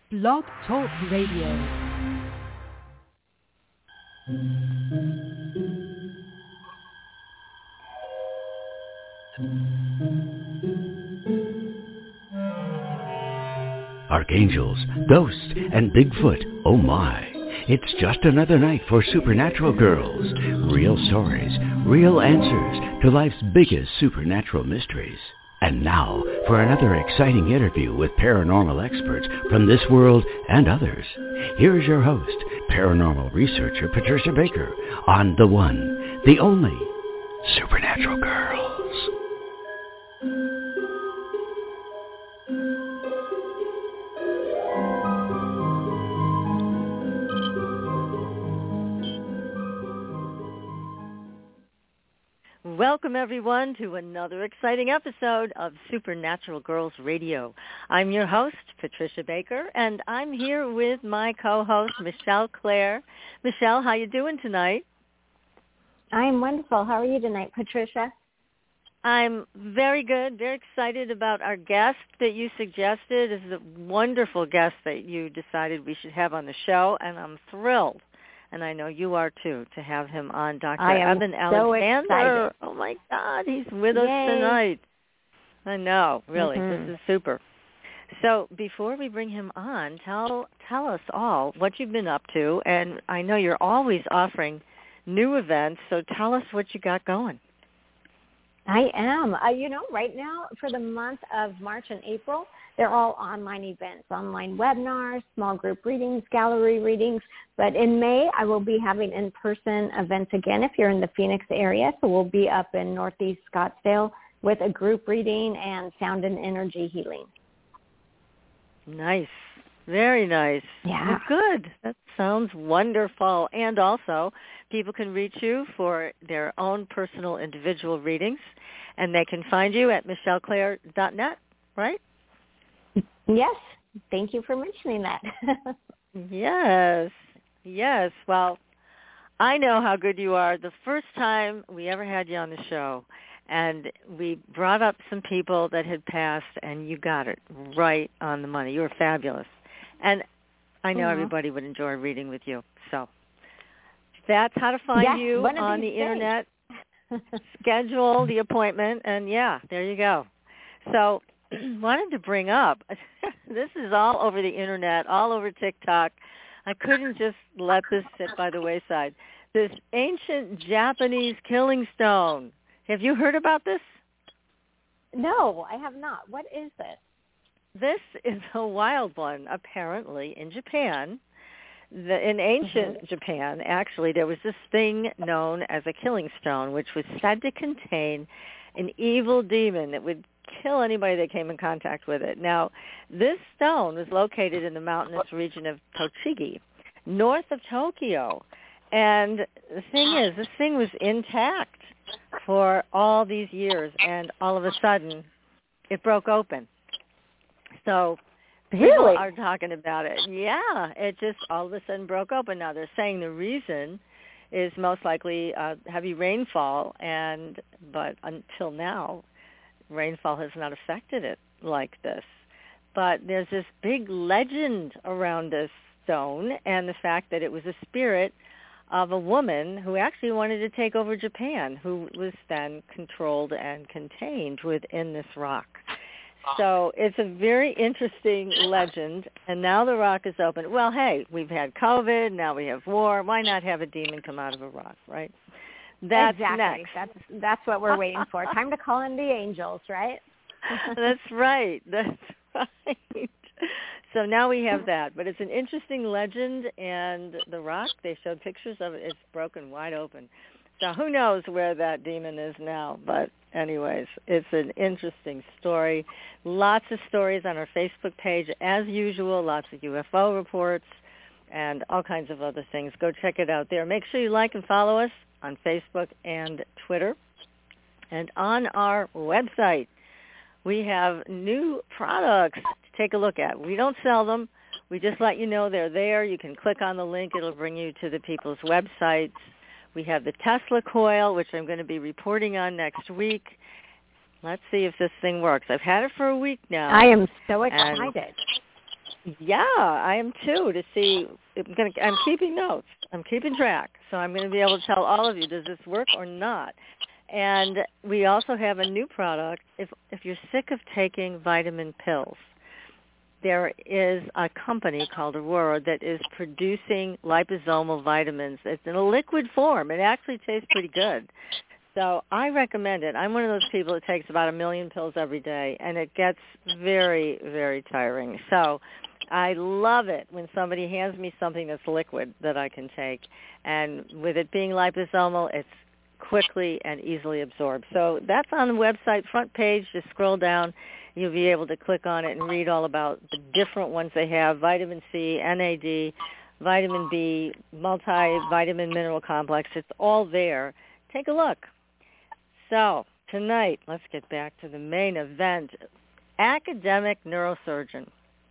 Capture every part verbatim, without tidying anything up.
Blog Talk Radio. Archangels, ghosts, and Bigfoot, oh my. It's just another night for Supernatural Girls. Real stories, real answers to life's biggest supernatural mysteries. And now for another exciting interview with paranormal experts from this world and others. Here's your host, paranormal researcher Patricia Baker, on the one, the only Supernatural Girls. Welcome, everyone, to another exciting episode of Supernatural Girls Radio. I'm your host, Patricia Baker, and I'm here with my co-host, Michelle Claire. Michelle, how you doing tonight? I'm wonderful. How are you tonight, Patricia? I'm very good, very excited about our guest that you suggested. This is a wonderful guest that you decided we should have on the show, and I'm thrilled. And I know you are, too, to have him on, Doctor I am Eben so Alexander. excited. Oh, my God, he's with us Yay. tonight. I know, really. Mm-hmm. This is super. So before we bring him on, tell tell us all what you've been up to. And I know you're always offering new events, so tell us what you got going. I am. Uh, you know, right now for the month of March and April, they're all online events, online webinars, small group readings, gallery readings. But in May, I will be having in-person events again if you're in the Phoenix area. So we'll be up in Northeast Scottsdale with a group reading and sound and energy healing. Nice. Very nice. Yeah. Well, good. That sounds wonderful. And also, people can reach you for their own personal individual readings, and they can find you at michelle claire dot net, right? Yes. Thank you for mentioning that. Yes. Yes. Well, I know how good you are. The first time we ever had you on the show, and we brought up some people that had passed, and you got it right on the money. You were fabulous. And I know mm-hmm. everybody would enjoy reading with you. So that's how to find yes, you on the days. Internet. Schedule the appointment, and, yeah, there you go. So wanted to bring up, this is all over the Internet, all over TikTok. I couldn't just let this sit by the wayside. This ancient Japanese killing stone. Have you heard about this? No, I have not. What is this? This is a wild one, apparently, in Japan. The, in ancient mm-hmm. Japan, actually, there was this thing known as a killing stone, which was said to contain an evil demon that would kill anybody that came in contact with it. Now, this stone was located in the mountainous region of Tochigi, north of Tokyo. And the thing is, this thing was intact for all these years, and all of a sudden, it broke open. So people really? are talking about it. Yeah, it just all of a sudden broke open. Now they're saying the reason is most likely uh, heavy rainfall, and but until now, rainfall has not affected it like this. But there's this big legend around this stone, and the fact that it was a spirit of a woman who actually wanted to take over Japan, who was then controlled and contained within this rock. So it's a very interesting legend, and now the rock is open. Well, hey, we've had COVID, now we have war. Why not have a demon come out of a rock, right? That's exactly. next. That's that's what we're waiting for. Time to call in the angels, right? That's right. That's right. So now we have that. But it's an interesting legend, and the rock, they showed pictures of it. It's broken wide open. So who knows where that demon is now, but anyways, it's an interesting story. Lots of stories on our Facebook page, as usual, lots of U F O reports and all kinds of other things. Go check it out there. Make sure you like and follow us on Facebook and Twitter. And on our website, we have new products to take a look at. We don't sell them. We just let you know they're there. You can click on the link. It'll bring you to the people's websites. We have the Tesla coil, which I'm going to be reporting on next week. Let's see if this thing works. I've had it for a week now. I am so excited. Yeah, I am too. To see, I'm going to. I'm keeping notes. I'm keeping track, so I'm going to be able to tell all of you, does this work or not? And we also have a new product. If if you're sick of taking vitamin pills, there is a company called Aurora that is producing liposomal vitamins. It's in a liquid form. It actually tastes pretty good. So I recommend it. I'm one of those people that takes about a million pills every day, and it gets very, very tiring. So I love it when somebody hands me something that's liquid that I can take. And with it being liposomal, it's quickly and easily absorbed. So that's on the website front page. Just scroll down. You'll be able to click on it and read all about the different ones they have: vitamin C, N A D, vitamin B, multivitamin mineral complex. It's all there. Take a look. So tonight, let's get back to the main event. Academic neurosurgeon,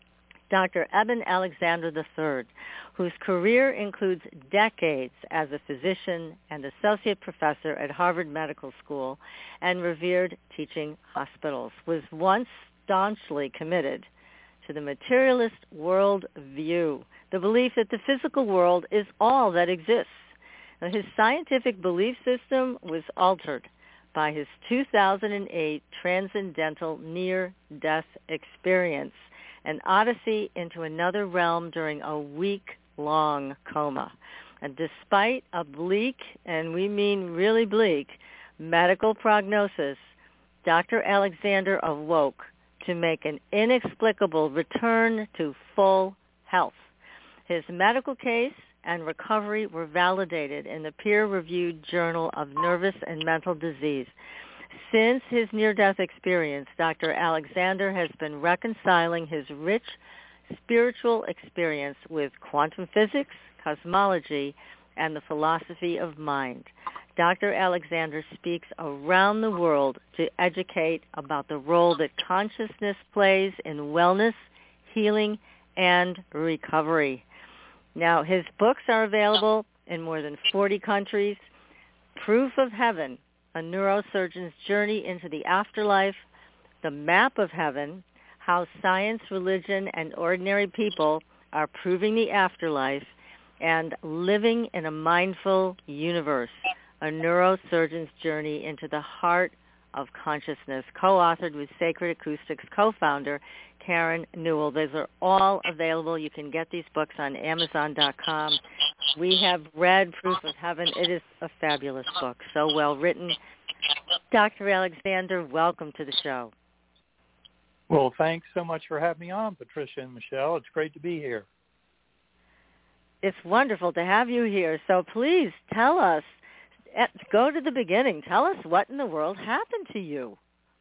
Doctor Eben Alexander the third, whose career includes decades as a physician and associate professor at Harvard Medical School and revered teaching hospitals, was once staunchly committed to the materialist world view, the belief that the physical world is all that exists. Now, his scientific belief system was altered by his two thousand eight transcendental near-death experience, an odyssey into another realm during a week-long coma. And despite a bleak, and we mean really bleak, medical prognosis, Doctor Alexander awoke to make an inexplicable return to full health. His medical case and recovery were validated in the peer-reviewed Journal of Nervous and Mental Disease. Since his near-death experience, Doctor Alexander has been reconciling his rich spiritual experience with quantum physics, cosmology, and the philosophy of mind. Doctor Alexander speaks around the world to educate about the role that consciousness plays in wellness, healing, and recovery. Now, his books are available in more than forty countries. Proof of Heaven, A Neurosurgeon's Journey into the Afterlife, The Map of Heaven, How Science, Religion, and Ordinary People Are Proving the Afterlife, and Living in a Mindful Universe, A Neurosurgeon's Journey into the Heart of Consciousness, co-authored with Sacred Acoustics co-founder Karen Newell. Those are all available. You can get these books on Amazon dot com. We have read Proof of Heaven. It is a fabulous book, so well written. Doctor Alexander, welcome to the show. Well, thanks so much for having me on, Patricia and Michelle. It's great to be here. It's wonderful to have you here. So please tell us, go to the beginning. Tell us what in the world happened to you.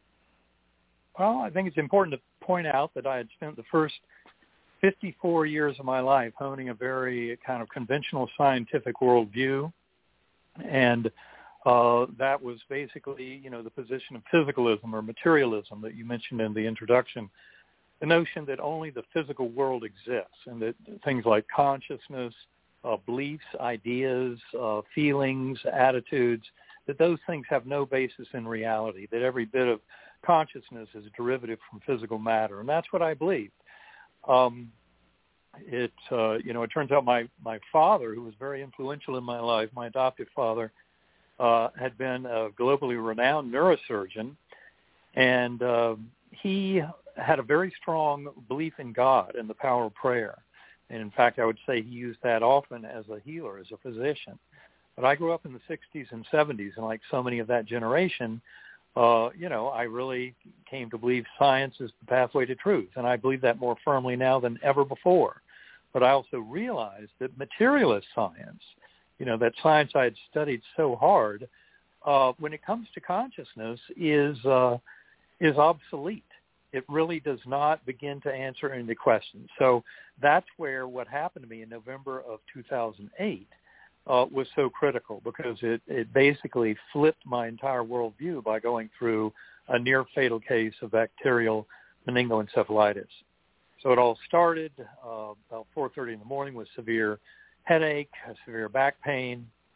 Well, I think it's important to point out that I had spent the first fifty-four years of my life honing a very kind of conventional scientific worldview, and uh, that was basically, you know, the position of physicalism or materialism that you mentioned in the introduction, the notion that only the physical world exists and that things like consciousness, uh, beliefs, ideas, uh, feelings, attitudes, that those things have no basis in reality, that every bit of consciousness is a derivative from physical matter, and that's what I believe. Um, it, uh, you know, it turns out my, my father, who was very influential in my life, my adoptive father, uh, had been a globally renowned neurosurgeon, and uh, he had a very strong belief in God and the power of prayer. And in fact, I would say he used that often as a healer, as a physician. But I grew up in the sixties and seventies, and like so many of that generation, Uh, you know, I really came to believe science is the pathway to truth, and I believe that more firmly now than ever before. But I also realized that materialist science, you know, that science I had studied so hard, uh, when it comes to consciousness, is uh, is obsolete. It really does not begin to answer any questions. So that's where what happened to me in November of two thousand eight Uh, was so critical, because it, it basically flipped my entire worldview by going through a near-fatal case of bacterial meningoencephalitis. So it all started uh, about four thirty in the morning with severe headache, severe back pain,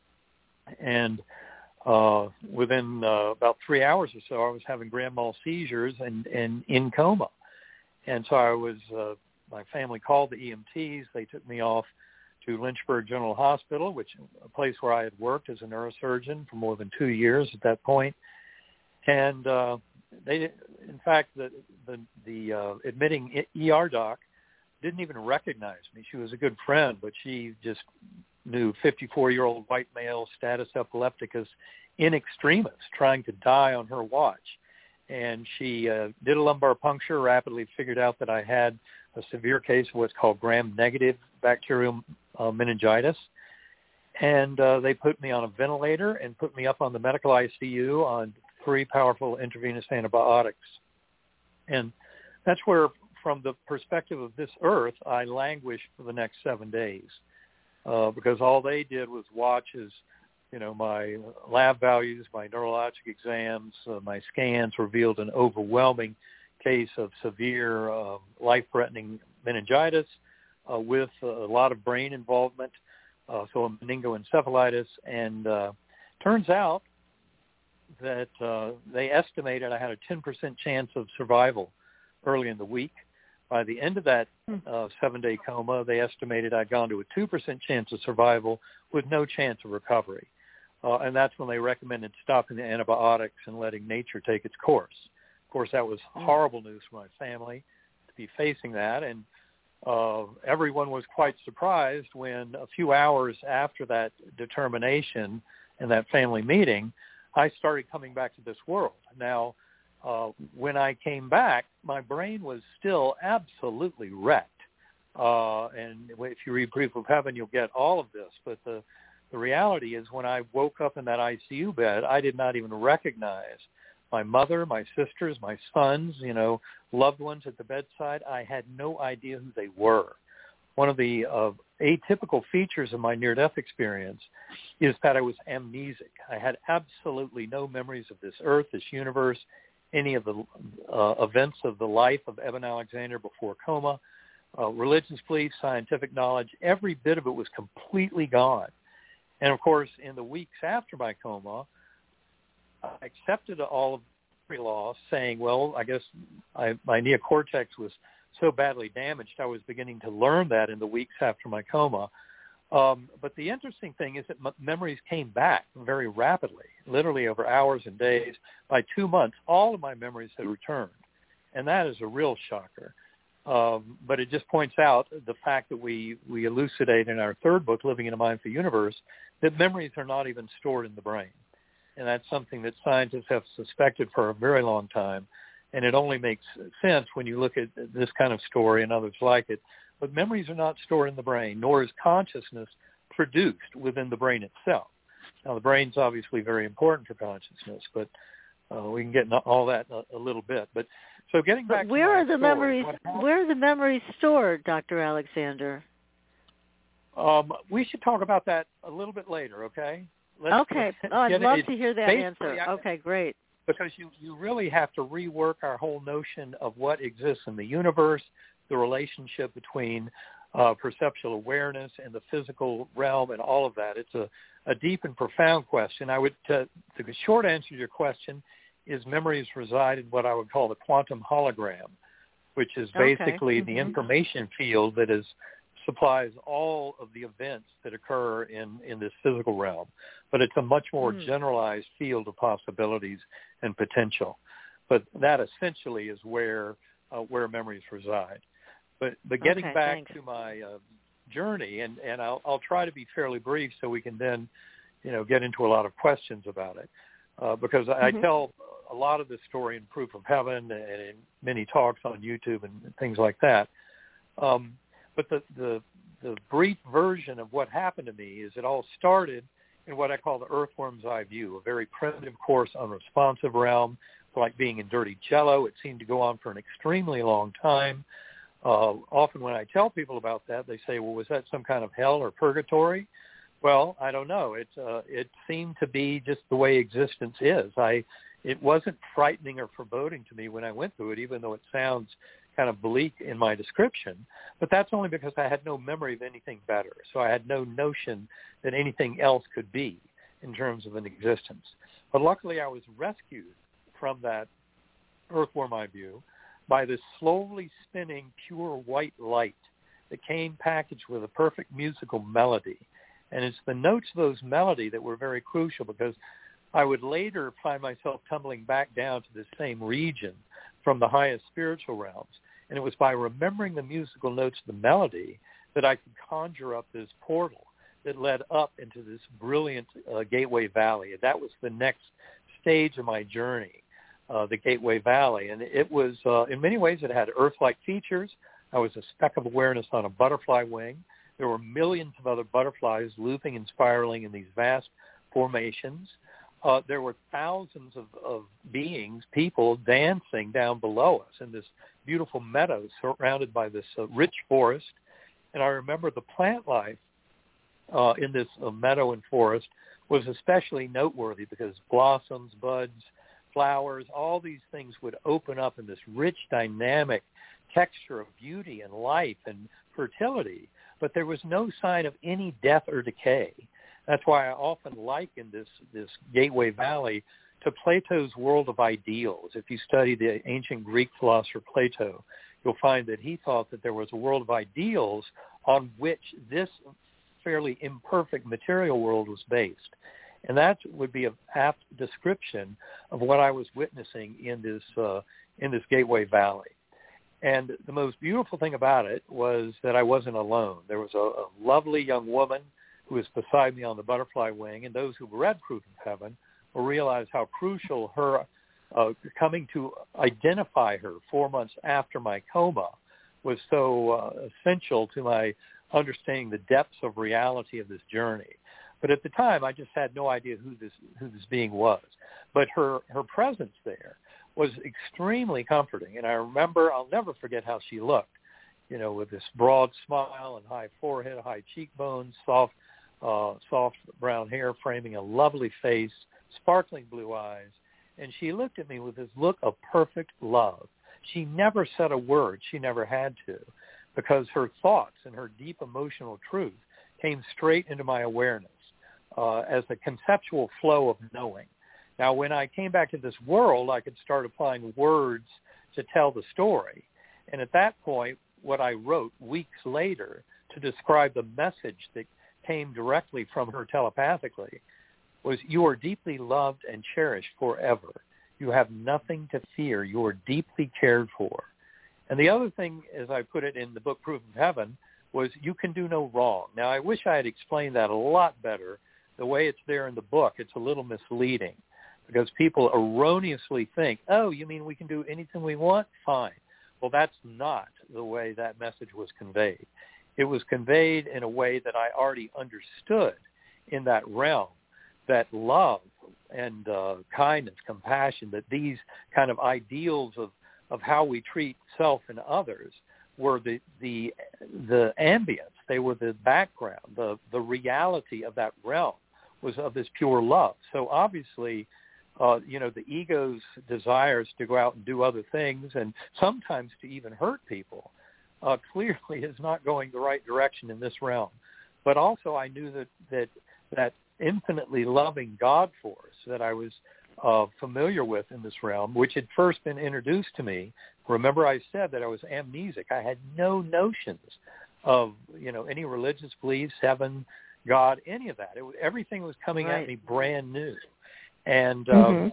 and uh, within uh, about three hours or so, I was having grand mal seizures and, and in coma. And so I was uh, my family called the E M Ts. They took me off to Lynchburg General Hospital, which a place where I had worked as a neurosurgeon for more than two years at that point. And uh, they, in fact, the the, the uh, admitting E R doc didn't even recognize me. She was a good friend, but she just knew fifty-four-year-old white male status epilepticus in extremis trying to die on her watch. And she uh, did a lumbar puncture, rapidly figured out that I had a severe case of what's called gram-negative bacterial uh, meningitis. And uh, they put me on a ventilator and put me up on the medical I C U on three powerful intravenous antibiotics. And that's where, from the perspective of this earth, I languished for the next seven days uh, because all they did was watch as, you know, my lab values, my neurologic exams, uh, my scans revealed an overwhelming case of severe uh, life-threatening meningitis uh, with a lot of brain involvement, uh, so a meningoencephalitis. And uh, turns out that uh, they estimated I had a ten percent chance of survival early in the week. By the end of that uh, seven-day coma, they estimated I'd gone to a two percent chance of survival with no chance of recovery. Uh, and that's when they recommended stopping the antibiotics and letting nature take its course. Of course, that was horrible news for my family to be facing that. And uh, everyone was quite surprised when a few hours after that determination and that family meeting, I started coming back to this world. Now, uh, when I came back, my brain was still absolutely wrecked. Uh, and if you read Proof of Heaven, you'll get all of this. But the, the reality is when I woke up in that I C U bed, I did not even recognize my mother, my sisters, my sons, you know, loved ones at the bedside. I had no idea who they were. One of the uh, atypical features of my near-death experience is that I was amnesic. I had absolutely no memories of this earth, this universe, any of the uh, events of the life of Eben Alexander before coma, uh, religious beliefs, scientific knowledge. Every bit of it was completely gone. And, of course, in the weeks after my coma, I accepted all of the loss, saying, well, I guess I, my neocortex was so badly damaged, I was beginning to learn that in the weeks after my coma. Um, but the interesting thing is that m- memories came back very rapidly, literally over hours and days. By two months, all of my memories had returned. And that is a real shocker. Um, but it just points out the fact that we, we elucidate in our third book, Living in a Mindful Universe, that memories are not even stored in the brain. And that's something that scientists have suspected for a very long time. And it only makes sense when you look at this kind of story and others like it. But memories are not stored in the brain, nor is consciousness produced within the brain itself. Now, the brain's obviously very important for consciousness, but uh, we can get into all that a, a little bit. But so getting back but where to my are the story, memories? Where are the memories stored, Doctor Alexander? Um, we should talk about that a little bit later, okay? Let's, okay. Let's oh, I'd love to hear that answer. I, okay, great. Because you, you really have to rework our whole notion of what exists in the universe, the relationship between uh, perceptual awareness and the physical realm and all of that. It's a, a deep and profound question. I would uh, the short answer to your question is memories reside in what I would call the quantum hologram, which is basically okay. the mm-hmm. information field that is supplies all of the events that occur in, in this physical realm. But it's a much more mm. generalized field of possibilities and potential. But that essentially is where uh, where memories reside. But but getting okay, back thanks. to my uh, journey, and, and I'll, I'll try to be fairly brief so we can then, you know, get into a lot of questions about it. Uh, because mm-hmm. I tell a lot of this story in Proof of Heaven and in many talks on YouTube and things like that. Um, But the, the the brief version of what happened to me is it all started in what I call the earthworm's eye view, a very primitive, coarse, unresponsive realm, like being in dirty jello. It seemed to go on for an extremely long time. Uh, often when I tell people about that, they say, well, was that some kind of hell or purgatory? Well, I don't know. It, uh, it seemed to be just the way existence is. I It wasn't frightening or foreboding to me when I went through it, even though it sounds kind of bleak in my description, but that's only because I had no memory of anything better. So I had no notion that anything else could be in terms of an existence. But luckily I was rescued from that earthworm eye view by this slowly spinning pure white light that came packaged with a perfect musical melody. And it's the notes of those melody that were very crucial, because I would later find myself tumbling back down to this same region from the highest spiritual realms. And it was by remembering the musical notes of the melody that I could conjure up this portal that led up into this brilliant uh, Gateway Valley. And that was the next stage of my journey, uh, the Gateway Valley. And it was, uh, in many ways, it had Earth-like features. I was a speck of awareness on a butterfly wing. There were millions of other butterflies looping and spiraling in these vast formations. Uh, there were thousands of, of beings, people dancing down below us in this beautiful meadow surrounded by this uh, rich forest. And I remember the plant life uh, in this uh, meadow and forest was especially noteworthy, because blossoms, buds, flowers, all these things would open up in this rich, dynamic texture of beauty and life and fertility. But there was no sign of any death or decay. That's why I often liken this, this Gateway Valley to Plato's world of ideals. If you study the ancient Greek philosopher Plato, you'll find that he thought that there was a world of ideals on which this fairly imperfect material world was based. And that would be an apt description of what I was witnessing in this uh, in this Gateway Valley. And the most beautiful thing about it was that I wasn't alone. There was a, a lovely young woman who was beside me on the butterfly wing, and those who've read Proof of Heaven will realize how crucial her uh, coming to identify her four months after my coma was so uh, essential to my understanding the depths of reality of this journey. But at the time, I just had no idea who this who this being was. But her, her presence there was extremely comforting. And I remember, I'll never forget how she looked, you know, with this broad smile and high forehead, high cheekbones, soft, uh, soft brown hair framing a lovely face, sparkling blue eyes. And she looked at me with this look of perfect love. She never said a word. She never had to, because her thoughts and her deep emotional truth came straight into my awareness uh, as a conceptual flow of knowing. Now, when I came back to this world, I could start applying words to tell the story. And at that point, what I wrote weeks later to describe the message that came directly from her telepathically was, "You are deeply loved and cherished forever. You have nothing to fear. You are deeply cared for." And the other thing, as I put it in the book Proof of Heaven, was, "You can do no wrong." Now, I wish I had explained that a lot better. The way it's there in the book, it's a little misleading, because people erroneously think, oh, you mean we can do anything we want? Fine. Well, that's not the way that message was conveyed. It was conveyed in a way that I already understood in that realm, that love and uh, kindness, compassion, that these kind of ideals of, of how we treat self and others were the, the, the ambience. They were the background. The, the reality of that realm was of this pure love. So obviously, Uh, you know, the ego's desires to go out and do other things, and sometimes to even hurt people, uh, clearly is not going the right direction in this realm. But also I knew that that, that infinitely loving God force that I was uh, familiar with in this realm, which had first been introduced to me. Remember, I said that I was amnesic. I had no notions of, you know, any religious beliefs, heaven, God, any of that. It was, everything was coming right. at me brand new. And uh, mm-hmm.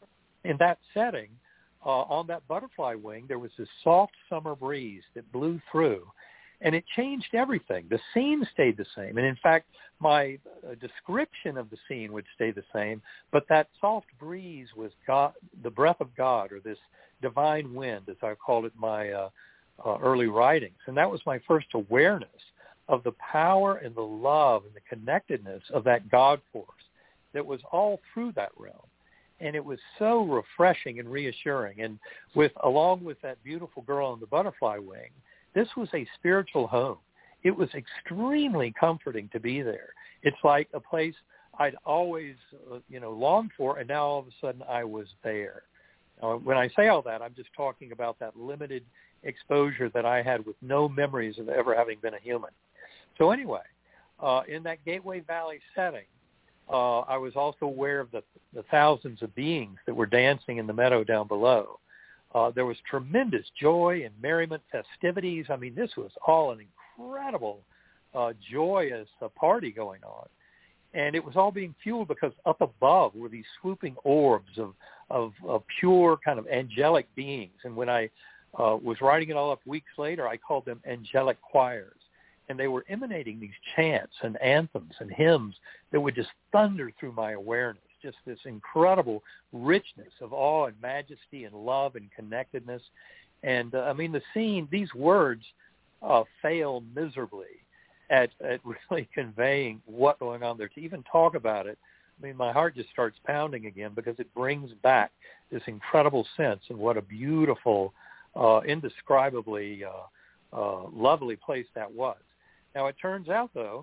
in that setting, uh, on that butterfly wing, there was this soft summer breeze that blew through, and it changed everything. The scene stayed the same. And in fact, my uh, description of the scene would stay the same, but that soft breeze was God, the breath of God, or this divine wind, as I called it in my uh, uh, early writings. And that was my first awareness of the power and the love and the connectedness of that God force that was all through that realm. And it was so refreshing and reassuring. And with along with that beautiful girl on the butterfly wing, this was a spiritual home. It was extremely comforting to be there. It's like a place I'd always, uh, you know, longed for, and now all of a sudden I was there. Uh, when I say all that, I'm just talking about that limited exposure that I had with no memories of ever having been a human. So anyway, uh, in that Gateway Valley setting, Uh, I was also aware of the, the thousands of beings that were dancing in the meadow down below. Uh, there was tremendous joy and merriment, festivities. I mean, this was all an incredible, uh, joyous uh, party going on. And it was all being fueled because up above were these swooping orbs of, of, of pure kind of angelic beings. And when I uh, was writing it all up weeks later, I called them angelic choirs. And they were emanating these chants and anthems and hymns that would just thunder through my awareness. Just this incredible richness of awe and majesty and love and connectedness. And, uh, I mean, the scene, these words uh, fail miserably at, at really conveying what's going on there. To even talk about it, I mean, my heart just starts pounding again because it brings back this incredible sense of what a beautiful, uh, indescribably uh, uh, lovely place that was. Now, it turns out, though,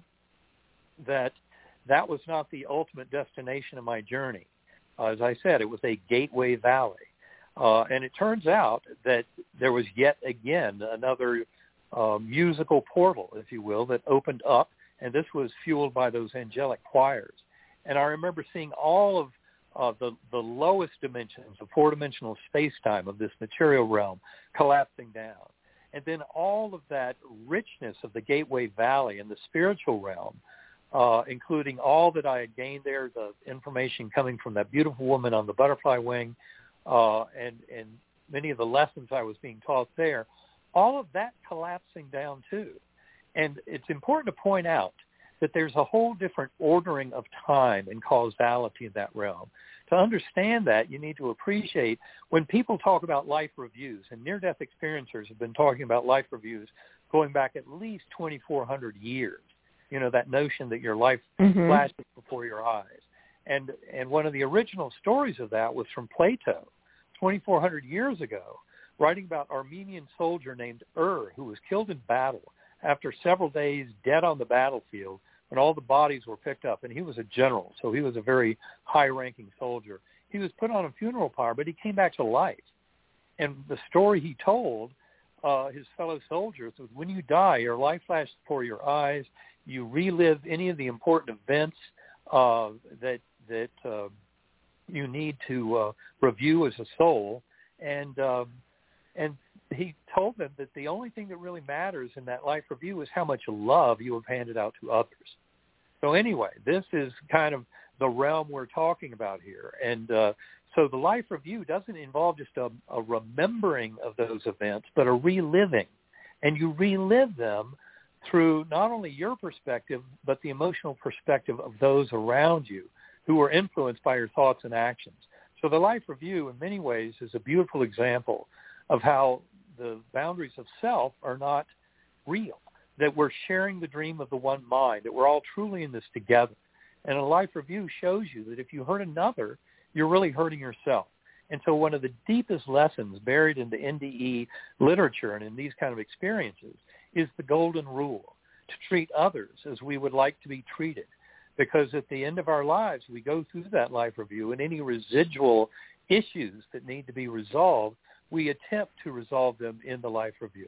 that that was not the ultimate destination of my journey. Uh, as I said, it was a gateway valley. Uh, and it turns out that there was yet again another uh, musical portal, if you will, that opened up, and this was fueled by those angelic choirs. And I remember seeing all of uh, the, the lowest dimensions of four-dimensional space-time of this material realm collapsing down. And then all of that richness of the Gateway Valley and the spiritual realm, uh, including all that I had gained there, the information coming from that beautiful woman on the butterfly wing, uh, and, and many of the lessons I was being taught there, all of that collapsing down too. And it's important to point out that there's a whole different ordering of time and causality in that realm. To understand that, you need to appreciate when people talk about life reviews, and near-death experiencers have been talking about life reviews going back at least twenty-four hundred years, you know, that notion that your life mm-hmm. flashes before your eyes. And and one of the original stories of that was from Plato, twenty-four hundred years ago, writing about an Armenian soldier named Ur, who was killed in battle after several days dead on the battlefield when all the bodies were picked up. And he was a general, so he was a very high-ranking soldier. He was put on a funeral pyre, but he came back to life. And the story he told uh, his fellow soldiers was, when you die, your life flashes before your eyes. You relive any of the important events uh, that that uh, you need to uh, review as a soul. And um, and he told them that the only thing that really matters in that life review is how much love you have handed out to others. So anyway, this is kind of the realm we're talking about here. And uh, so the life review doesn't involve just a, a remembering of those events, but a reliving. And you relive them through not only your perspective, but the emotional perspective of those around you who are influenced by your thoughts and actions. So the life review, in many ways, is a beautiful example of how the boundaries of self are not real, that we're sharing the dream of the one mind, that we're all truly in this together. And a life review shows you that if you hurt another, you're really hurting yourself. And so one of the deepest lessons buried in the N D E literature and in these kind of experiences is the golden rule, to treat others as we would like to be treated. Because at the end of our lives, we go through that life review, and any residual issues that need to be resolved, we attempt to resolve them in the life review.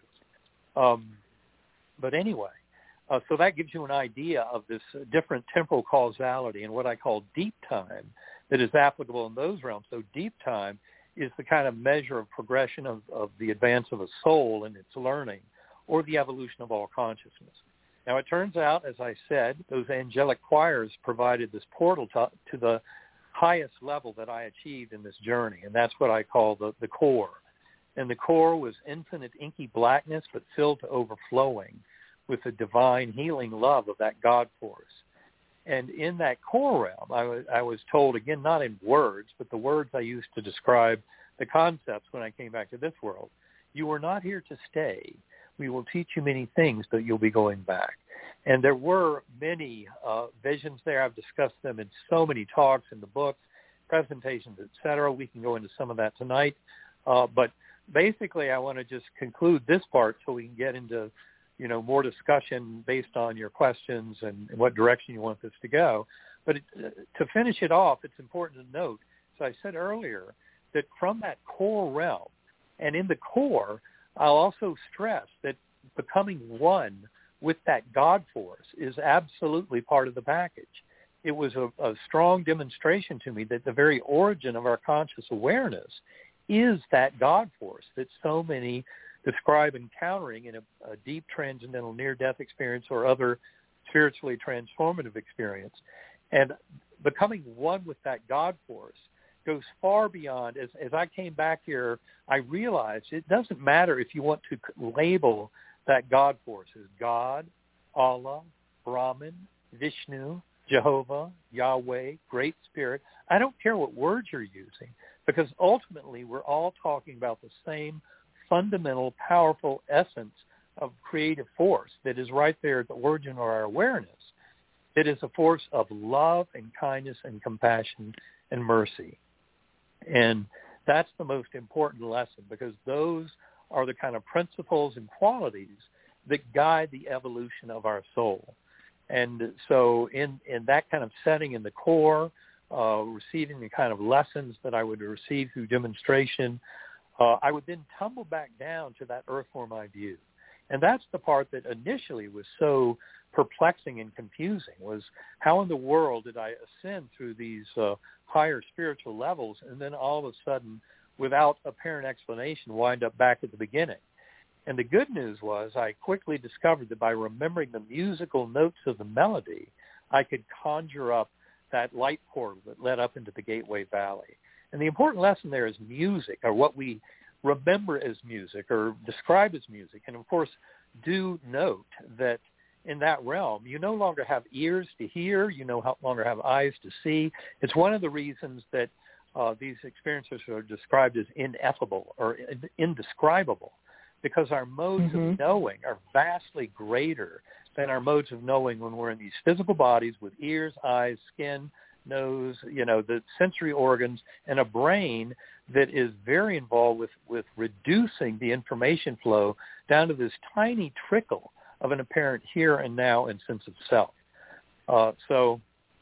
Um, but anyway, uh, so that gives you an idea of this uh, different temporal causality and what I call deep time that is applicable in those realms. So deep time is the kind of measure of progression of, of the advance of a soul in its learning, or the evolution of all consciousness. Now, it turns out, as I said, those angelic choirs provided this portal to, to the highest level that I achieved in this journey, and that's what I call the, the core. And the core was infinite inky blackness, but filled to overflowing with the divine healing love of that God force. And in that core realm, I was, I was told, again, not in words, but the words I used to describe the concepts when I came back to this world, you are not here to stay. We will teach you many things, but you'll be going back. And there were many uh, visions there. I've discussed them in so many talks in the books, presentations, et cetera. We can go into some of that tonight. Uh, but basically, I want to just conclude this part so we can get into, you know, more discussion based on your questions and what direction you want this to go. But it, uh, to finish it off, it's important to note, as I said earlier, that from that core realm, and in the core, I'll also stress that becoming one with that God force is absolutely part of the package. It was a, a strong demonstration to me that the very origin of our conscious awareness is that God force that so many describe encountering in a, a deep transcendental near-death experience or other spiritually transformative experience. And becoming one with that God force goes far beyond. As, as I came back here, I realized it doesn't matter if you want to label that God force as God, Allah, Brahman, Vishnu, Jehovah, Yahweh, Great Spirit. I don't care what words you're using, because ultimately we're all talking about the same fundamental, powerful essence of creative force that is right there at the origin of our awareness. It is a force of love and kindness and compassion and mercy. And that's the most important lesson, because those are the kind of principles and qualities that guide the evolution of our soul. And so in, in that kind of setting in the core, uh, receiving the kind of lessons that I would receive through demonstration, uh, I would then tumble back down to that earth form I view. And that's the part that initially was so perplexing and confusing, was how in the world did I ascend through these uh, higher spiritual levels and then all of a sudden, without apparent explanation, wind up back at the beginning. And the good news was I quickly discovered that by remembering the musical notes of the melody, I could conjure up that light portal that led up into the Gateway Valley. And the important lesson there is music, or what we remember as music or describe as music. And, of course, do note that in that realm, you no longer have ears to hear. You no longer have eyes to see. It's one of the reasons that uh, these experiences are described as ineffable or indescribable, because our modes mm-hmm. of knowing are vastly greater than our modes of knowing when we're in these physical bodies with ears, eyes, skin, nose, you know, the sensory organs, and a brain that is very involved with, with reducing the information flow down to this tiny trickle of an apparent here and now and sense of self. Uh, so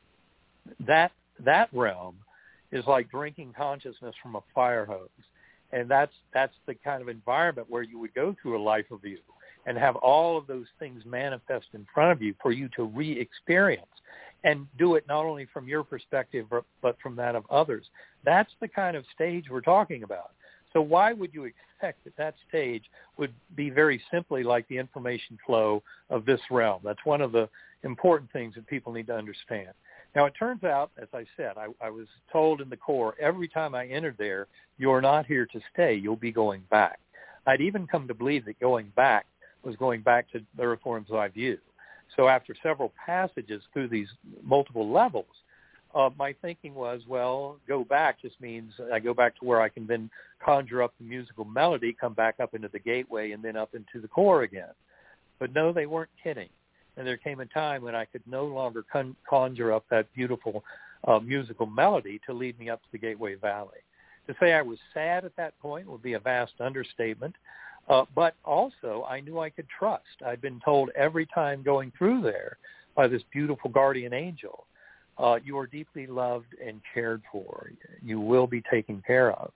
that that realm is like drinking consciousness from a fire hose. And that's that's the kind of environment where you would go through a life review and have all of those things manifest in front of you for you to re-experience, and do it not only from your perspective but from that of others. That's the kind of stage we're talking about. So why would you expect that that stage would be very simply like the information flow of this realm? That's one of the important things that people need to understand. Now, it turns out, as I said, I, I was told in the core, every time I entered there, you're not here to stay. You'll be going back. I'd even come to believe that going back was going back to the earth forms I view. So after several passages through these multiple levels, uh, my thinking was, well, go back just means I go back to where I can then conjure up the musical melody, come back up into the gateway, and then up into the core again. But no, they weren't kidding. And there came a time when I could no longer con- conjure up that beautiful uh, musical melody to lead me up to the Gateway Valley. To say I was sad at that point would be a vast understatement. Uh, but also, I knew I could trust. I'd been told every time going through there by this beautiful guardian angel, uh, you are deeply loved and cared for. You will be taken care of.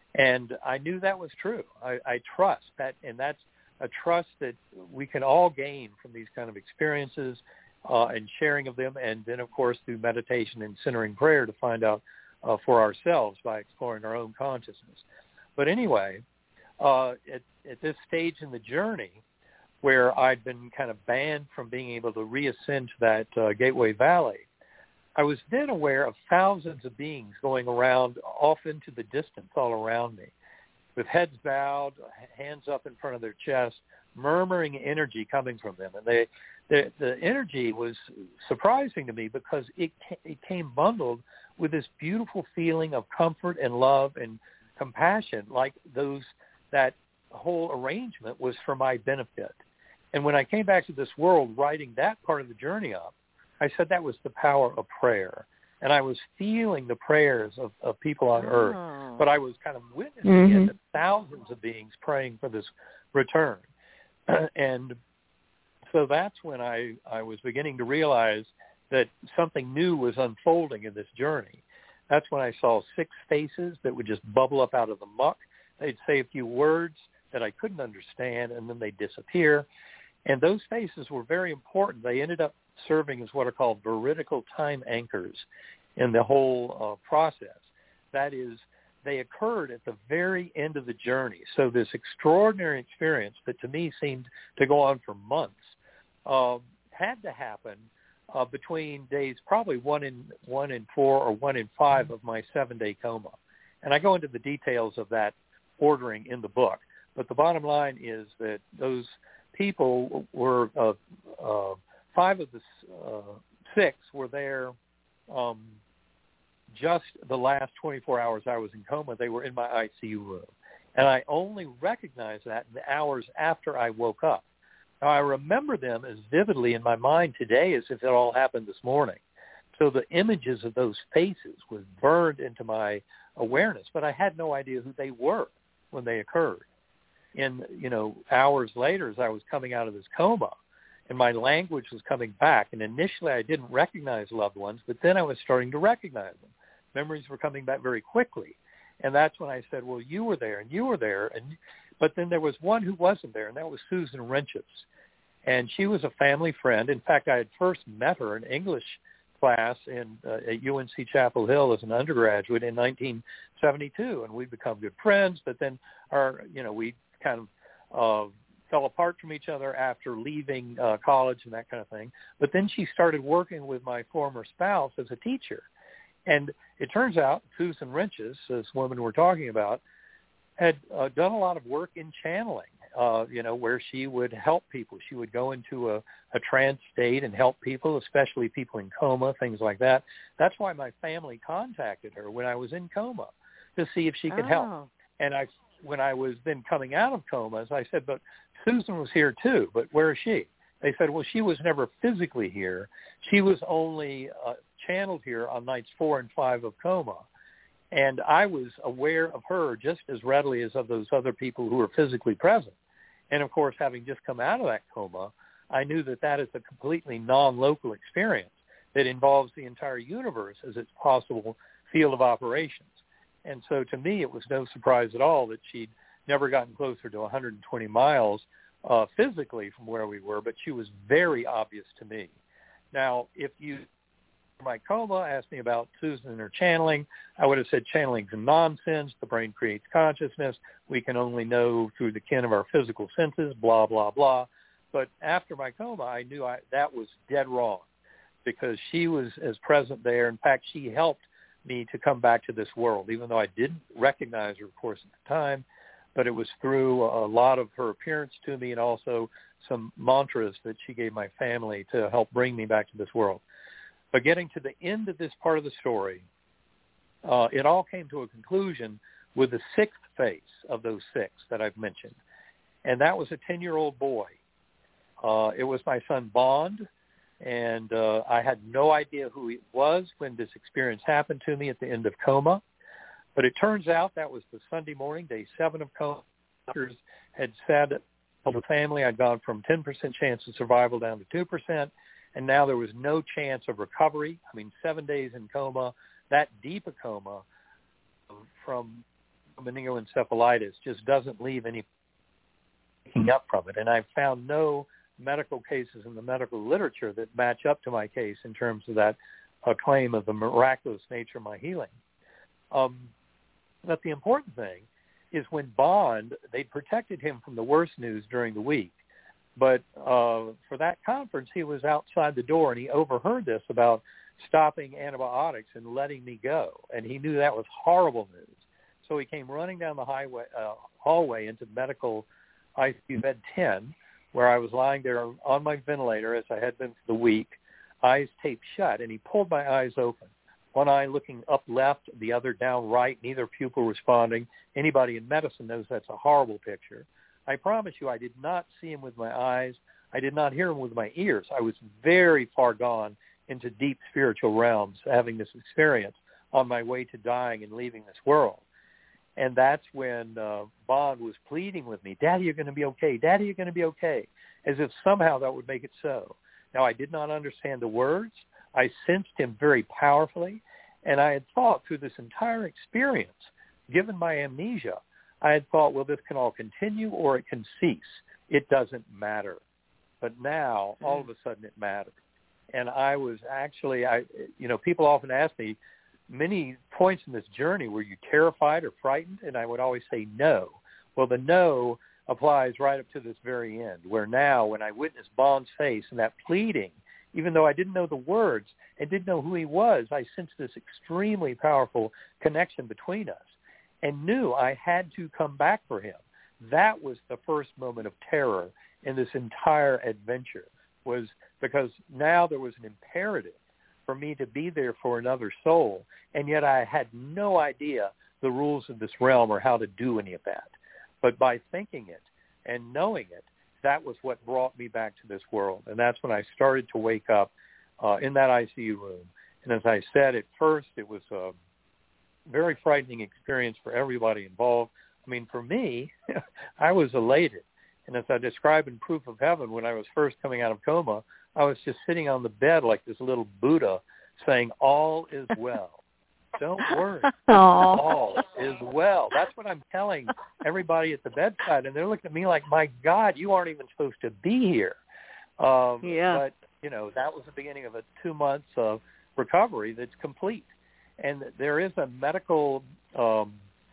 And I knew that was true. I, I trust that, and that's a trust that we can all gain from these kind of experiences uh, and sharing of them, and then, of course, through meditation and centering prayer to find out uh, for ourselves by exploring our own consciousness. But anyway, uh, at, at this stage in the journey where I'd been kind of banned from being able to reascend to that uh, Gateway Valley, I was then aware of thousands of beings going around off into the distance all around me, with heads bowed, hands up in front of their chest, murmuring energy coming from them. And they, the, the energy was surprising to me because it, it came bundled with this beautiful feeling of comfort and love and compassion, like those, that whole arrangement was for my benefit. And when I came back to this world writing that part of the journey up, I said that was the power of prayer. And I was feeling the prayers of, of people on oh. earth, but I was kind of witnessing mm-hmm. it, thousands of beings praying for this return. And so that's when I, I was beginning to realize that something new was unfolding in this journey. That's when I saw six faces that would just bubble up out of the muck. They'd say a few words that I couldn't understand, and then they'd disappear. And those faces were very important. They ended up serving as what are called veridical time anchors in the whole uh, process. That is, they occurred at the very end of the journey. So this extraordinary experience that to me seemed to go on for months uh, had to happen uh, between days probably one in one in four or one in five of my seven-day coma. And I go into the details of that ordering in the book. But the bottom line is that those people were, uh, uh, five of the uh, six were there um, just the last twenty-four hours I was in coma. They were in my I C U room. And I only recognized that in the hours after I woke up. Now, I remember them as vividly in my mind today as if it all happened this morning. So the images of those faces was burned into my awareness, but I had no idea who they were when they occurred. And, you know, hours later as I was coming out of this coma and my language was coming back, and initially I didn't recognize loved ones, but then I was starting to recognize them. Memories were coming back very quickly. And that's when I said, well, you were there and you were there. And but then there was one who wasn't there, and that was Susan Renches. And she was a family friend. In fact, I had first met her in English class in uh, at U N C Chapel Hill as an undergraduate in nineteen seventy-two, and we'd become good friends. But then our, you know, we kind of uh, fell apart from each other after leaving uh, college and that kind of thing. But then she started working with my former spouse as a teacher. And it turns out Susan Renches, this woman we're talking about, had uh, done a lot of work in channeling, uh, you know, where she would help people. She would go into a, a trance state and help people, especially people in coma, things like that. That's why my family contacted her when I was in coma to see if she could oh. help. And I, when I was then coming out of comas, I said, but Susan was here too, but where is she? They said, well, she was never physically here. She was only uh, channeled here on nights four and five of coma. And I was aware of her just as readily as of those other people who were physically present. And, of course, having just come out of that coma, I knew that that is a completely non-local experience that involves the entire universe as its possible field of operations. And so to me, it was no surprise at all that she'd never gotten closer to one hundred twenty miles uh, physically from where we were, but she was very obvious to me. Now, if you, my coma, asked me about Susan and her channeling, I would have said channeling's nonsense. The brain creates consciousness. We can only know through the kin of our physical senses, blah, blah, blah. But after my coma, I knew I, that was dead wrong because she was as present there. In fact, she helped me to come back to this world, even though I didn't recognize her, of course, at the time. But it was through a lot of her appearance to me and also some mantras that she gave my family to help bring me back to this world. But getting to the end of this part of the story, uh, it all came to a conclusion with the sixth face of those six that I've mentioned. And that was a ten-year-old boy. Uh, it was my son Bond, and uh, I had no idea who he was when this experience happened to me at the end of coma. But it turns out that was the Sunday morning, day seven of coma. Doctors had said to the family I'd gone from ten percent chance of survival down to two percent, and now there was no chance of recovery. I mean, seven days in coma, that deep a coma from meningoencephalitis just doesn't leave any picking up from it. And I've found no medical cases in the medical literature that match up to my case in terms of that uh, claim of the miraculous nature of my healing. Um, but the important thing is when Bond, they protected him from the worst news during the week. But uh, for that conference, he was outside the door, and he overheard this about stopping antibiotics and letting me go. And he knew that was horrible news. So he came running down the highway, uh, hallway into medical I C U bed ten, where I was lying there on my ventilator, as I had been for the week, eyes taped shut, and he pulled my eyes open. One eye looking up left, the other down right, neither pupil responding. Anybody in medicine knows that's a horrible picture. I promise you I did not see him with my eyes. I did not hear him with my ears. I was very far gone into deep spiritual realms, having this experience on my way to dying and leaving this world. And that's when uh, Bond was pleading with me, Daddy, you're going to be okay. Daddy, you're going to be okay, as if somehow that would make it so. Now, I did not understand the words. I sensed him very powerfully, and I had thought through this entire experience, given my amnesia, I had thought, well, this can all continue or it can cease. It doesn't matter. But now, all of a sudden, it mattered. And I was actually, I, you know, people often ask me, many points in this journey were you terrified or frightened? And I would always say no. Well, the no applies right up to this very end, where now when I witnessed Bond's face and that pleading, even though I didn't know the words and didn't know who he was, I sensed this extremely powerful connection between us and knew I had to come back for him. That was the first moment of terror in this entire adventure, was because now there was an imperative for me to be there for another soul, and yet I had no idea the rules of this realm or how to do any of that. But by thinking it and knowing it, that was what brought me back to this world. And that's when I started to wake up uh, in that I C U room. And as I said, at first it was a very frightening experience for everybody involved. I mean, for me, I was elated. And as I described in Proof of Heaven, when I was first coming out of coma, I was just sitting on the bed like this little Buddha saying, all is well. Don't worry. All is well. That's what I'm telling everybody at the bedside. And they're looking at me like, my God, you aren't even supposed to be here. Um, yeah. But, you know, that was the beginning of a two months of recovery that's complete. And there is a medical um,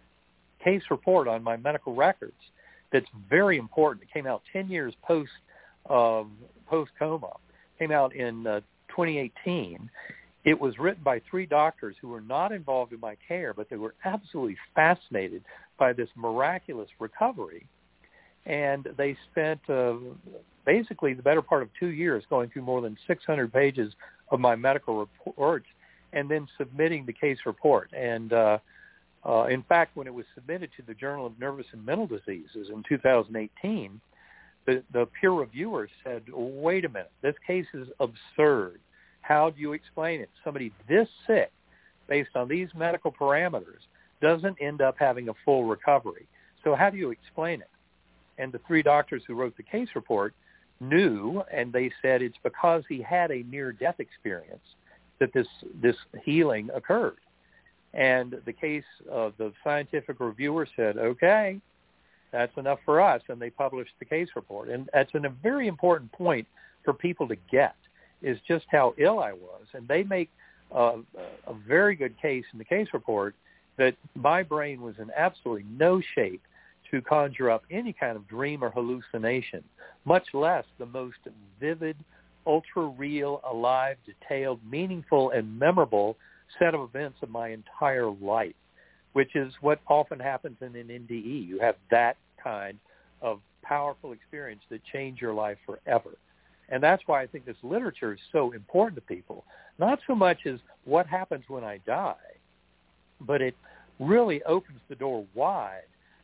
case report on my medical records that's very important. It came out ten years post um, post-coma. It came out in uh, twenty eighteen. It was written by three doctors who were not involved in my care, but they were absolutely fascinated by this miraculous recovery. And they spent uh, basically the better part of two years going through more than six hundred pages of my medical reports and then submitting the case report. And uh, uh, in fact, when it was submitted to the Journal of Nervous and Mental Diseases in two thousand eighteen, the, the peer reviewers said, wait a minute, this case is absurd. How do you explain it? Somebody this sick, based on these medical parameters, doesn't end up having a full recovery. So how do you explain it? And the three doctors who wrote the case report knew, and they said it's because he had a near-death experience that this this healing occurred. And the case of the scientific reviewer said, okay, that's enough for us, and they published the case report. And that's a very important point for people to get, is just how ill I was. And they make uh, a very good case in the case report that my brain was in absolutely no shape to conjure up any kind of dream or hallucination, much less the most vivid, ultra-real, alive, detailed, meaningful, and memorable set of events of my entire life, which is what often happens in an N D E. You have that kind of powerful experience that change your life forever. And that's why I think this literature is so important to people, not so much as what happens when I die, but it really opens the door wide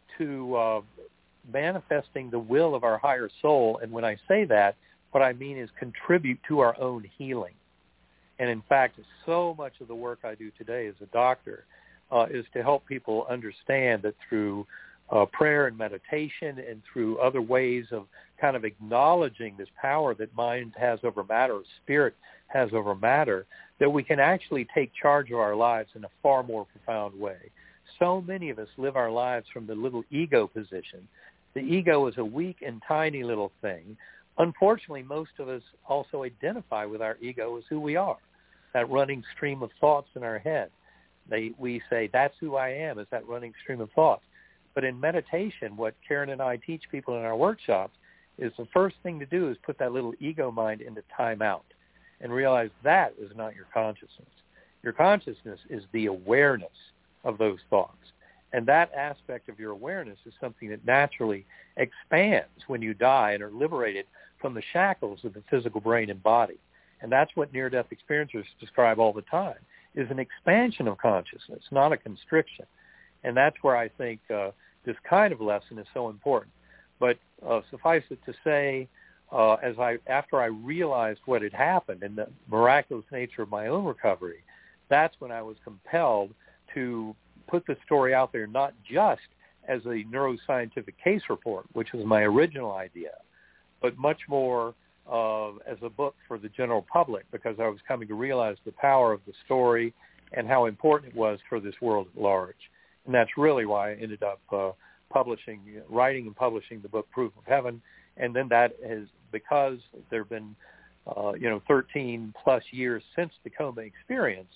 to uh, manifesting the will of our higher soul. And when I say that, what I mean is contribute to our own healing. And in fact, so much of the work I do today as a doctor uh, is to help people understand that through uh, prayer and meditation and through other ways of kind of acknowledging this power that mind has over matter, or spirit has over matter, that we can actually take charge of our lives in a far more profound way. So many of us live our lives from the little ego position. The ego is a weak and tiny little thing. Unfortunately, most of us also identify with our ego as who we are, that running stream of thoughts in our head. They, we say, that's who I am, is that running stream of thoughts. But in meditation, what Karen and I teach people in our workshops is the first thing to do is put that little ego mind into timeout and realize that is not your consciousness. Your consciousness is the awareness of those thoughts. And that aspect of your awareness is something that naturally expands when you die and are liberated from the shackles of the physical brain and body. And that's what near-death experiencers describe all the time, is an expansion of consciousness, not a constriction. And that's where I think uh, this kind of lesson is so important. But uh, suffice it to say, uh, as I after I realized what had happened and the miraculous nature of my own recovery, that's when I was compelled to put the story out there, not just as a neuroscientific case report, which was my original idea, but much more uh, as a book for the general public, because I was coming to realize the power of the story and how important it was for this world at large. And that's really why I ended up uh, publishing, writing and publishing the book Proof of Heaven. And then that is because there have been, uh, you know, thirteen plus years since the coma experience,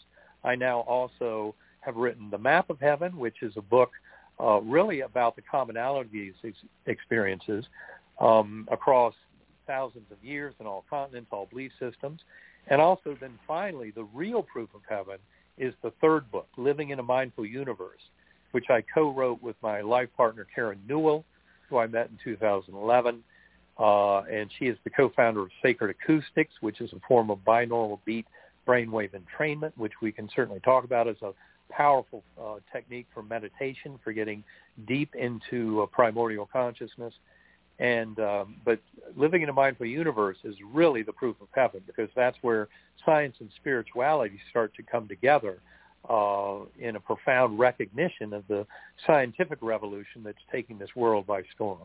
I now also have written The Map of Heaven, which is a book uh, really about the commonalities ex- experiences um, across thousands of years in all continents, all belief systems. And also then finally, The Real Proof of Heaven is the third book, Living in a Mindful Universe, which I co-wrote with my life partner, Karen Newell, who I met in two thousand eleven. Uh, and she is the co-founder of Sacred Acoustics, which is a form of binaural beat brainwave entrainment, which we can certainly talk about as a powerful uh, technique for meditation, for getting deep into uh, primordial consciousness. And um, but Living in a Mindful Universe is really the proof of heaven, because that's where science and spirituality start to come together uh, in a profound recognition of the scientific revolution that's taking this world by storm.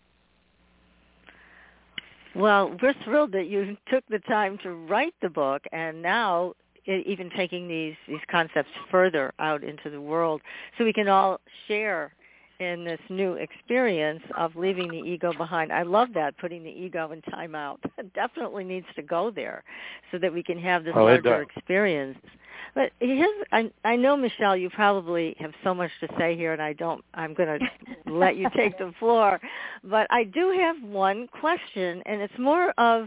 Well, we're thrilled that you took the time to write the book, and now even taking these, these concepts further out into the world so we can all share in this new experience of leaving the ego behind. I love that, putting the ego in timeout. It definitely needs to go there so that we can have this oh, larger experience. But here's, I, I know, Michelle, you probably have so much to say here, and I don't, I'm going to let you take the floor. But I do have one question, and it's more of,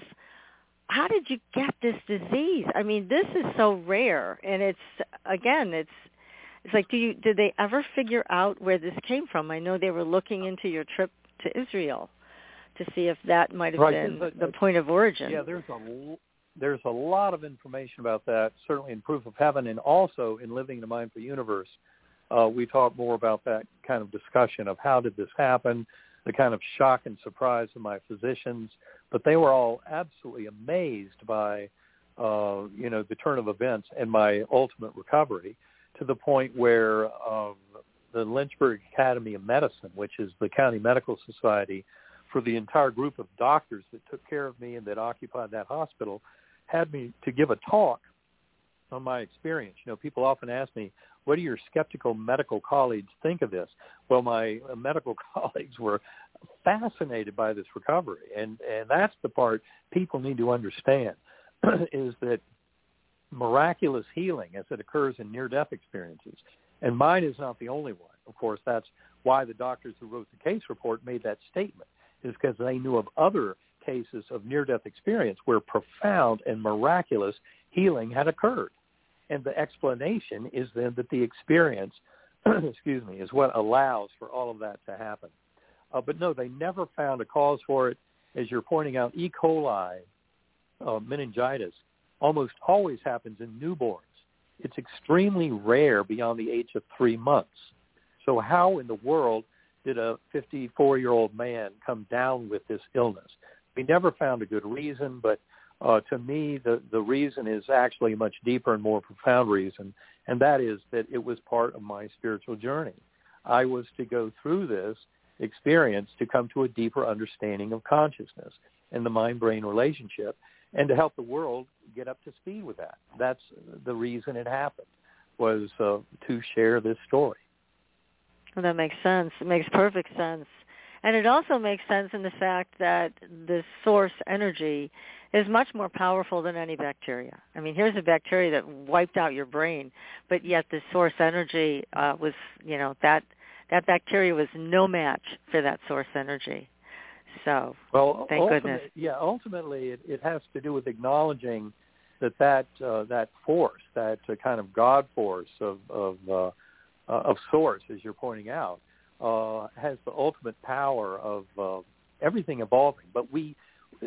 how did you get this disease? I mean, this is so rare, and it's, again, it's, It's like, do you, did they ever figure out where this came from? I know they were looking into your trip to Israel to see if that might have right. been a, the point of origin. Yeah, there's a, there's a lot of information about that, certainly in Proof of Heaven and also in Living in a Mindful Universe. Uh, we talk more about that kind of discussion of how did this happen, the kind of shock and surprise of my physicians. But they were all absolutely amazed by, uh, you know, the turn of events and my ultimate recovery, to the point where um, the Lynchburg Academy of Medicine, which is the county medical society for the entire group of doctors that took care of me and that occupied that hospital, had me to give a talk on my experience. You know, people often ask me, what do your skeptical medical colleagues think of this? Well, my uh, medical colleagues were fascinated by this recovery, and, and that's the part people need to understand, is that miraculous healing as it occurs in near-death experiences. And mine is not the only one. Of course, that's why the doctors who wrote the case report made that statement, is because they knew of other cases of near-death experience where profound and miraculous healing had occurred. And the explanation is then that the experience, excuse me, is what allows for all of that to happen. Uh, but no, they never found a cause for it. As you're pointing out, E. coli, uh, meningitis, almost always happens in newborns. It's extremely rare beyond the age of three months. So how in the world did a fifty-four-year-old man come down with this illness? We never found a good reason, but uh, to me, the, the reason is actually a much deeper and more profound reason, and that is that it was part of my spiritual journey. I was to go through this experience to come to a deeper understanding of consciousness and the mind-brain relationship, and to help the world get up to speed with that. That's the reason it happened, was uh, to share this story. Well, that makes sense. It makes perfect sense. And it also makes sense in the fact that the source energy is much more powerful than any bacteria. I mean, here's a bacteria that wiped out your brain, but yet the source energy uh, was, you know, that that bacteria was no match for that source energy. So, well, thank goodness. Yeah, ultimately it, it has to do with acknowledging that that, uh, that force, that uh, kind of God force of of, uh, uh, of source, as you're pointing out, uh, has the ultimate power of uh, everything evolving. But we,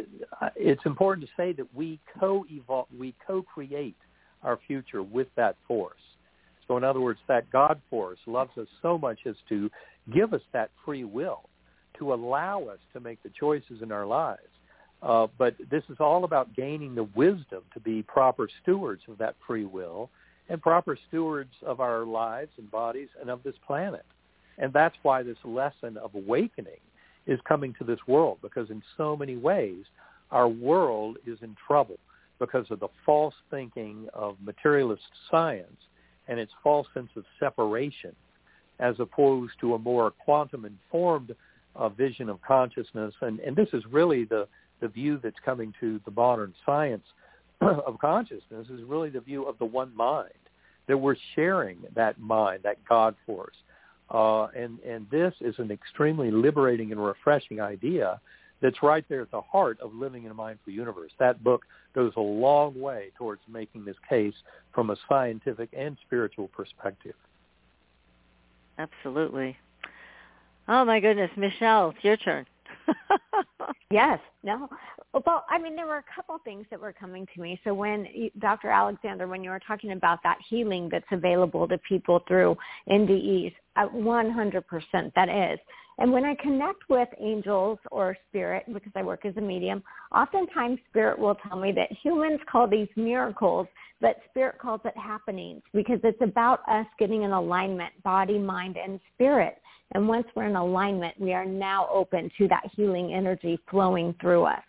it's important to say that we co-evolve, we co-create our future with that force. So in other words, that God force loves us so much as to give us that free will, to allow us to make the choices in our lives. Uh, but this is all about gaining the wisdom to be proper stewards of that free will and proper stewards of our lives and bodies and of this planet. And that's why this lesson of awakening is coming to this world, because in so many ways our world is in trouble because of the false thinking of materialist science and its false sense of separation, as opposed to a more quantum-informed uh, vision of consciousness. And, and this is really the, the view that's coming to the modern science of consciousness, is really the view of the one mind, that we're sharing that mind, that God force. Uh, and, and this is an extremely liberating and refreshing idea that's right there at the heart of living in a mindful universe. That book goes a long way towards making this case from a scientific and spiritual perspective. Absolutely. Oh, my goodness. Michelle, it's your turn. Yes. No. Well, I mean, there were a couple things that were coming to me. So when, you, Doctor Alexander, when you were talking about that healing that's available to people through N D Es, uh, one hundred percent that is. And when I connect with angels or spirit, because I work as a medium, oftentimes spirit will tell me that humans call these miracles, but spirit calls it happenings, because it's about us getting in alignment, body, mind, and spirit. And once we're in alignment, we are now open to that healing energy flowing through us.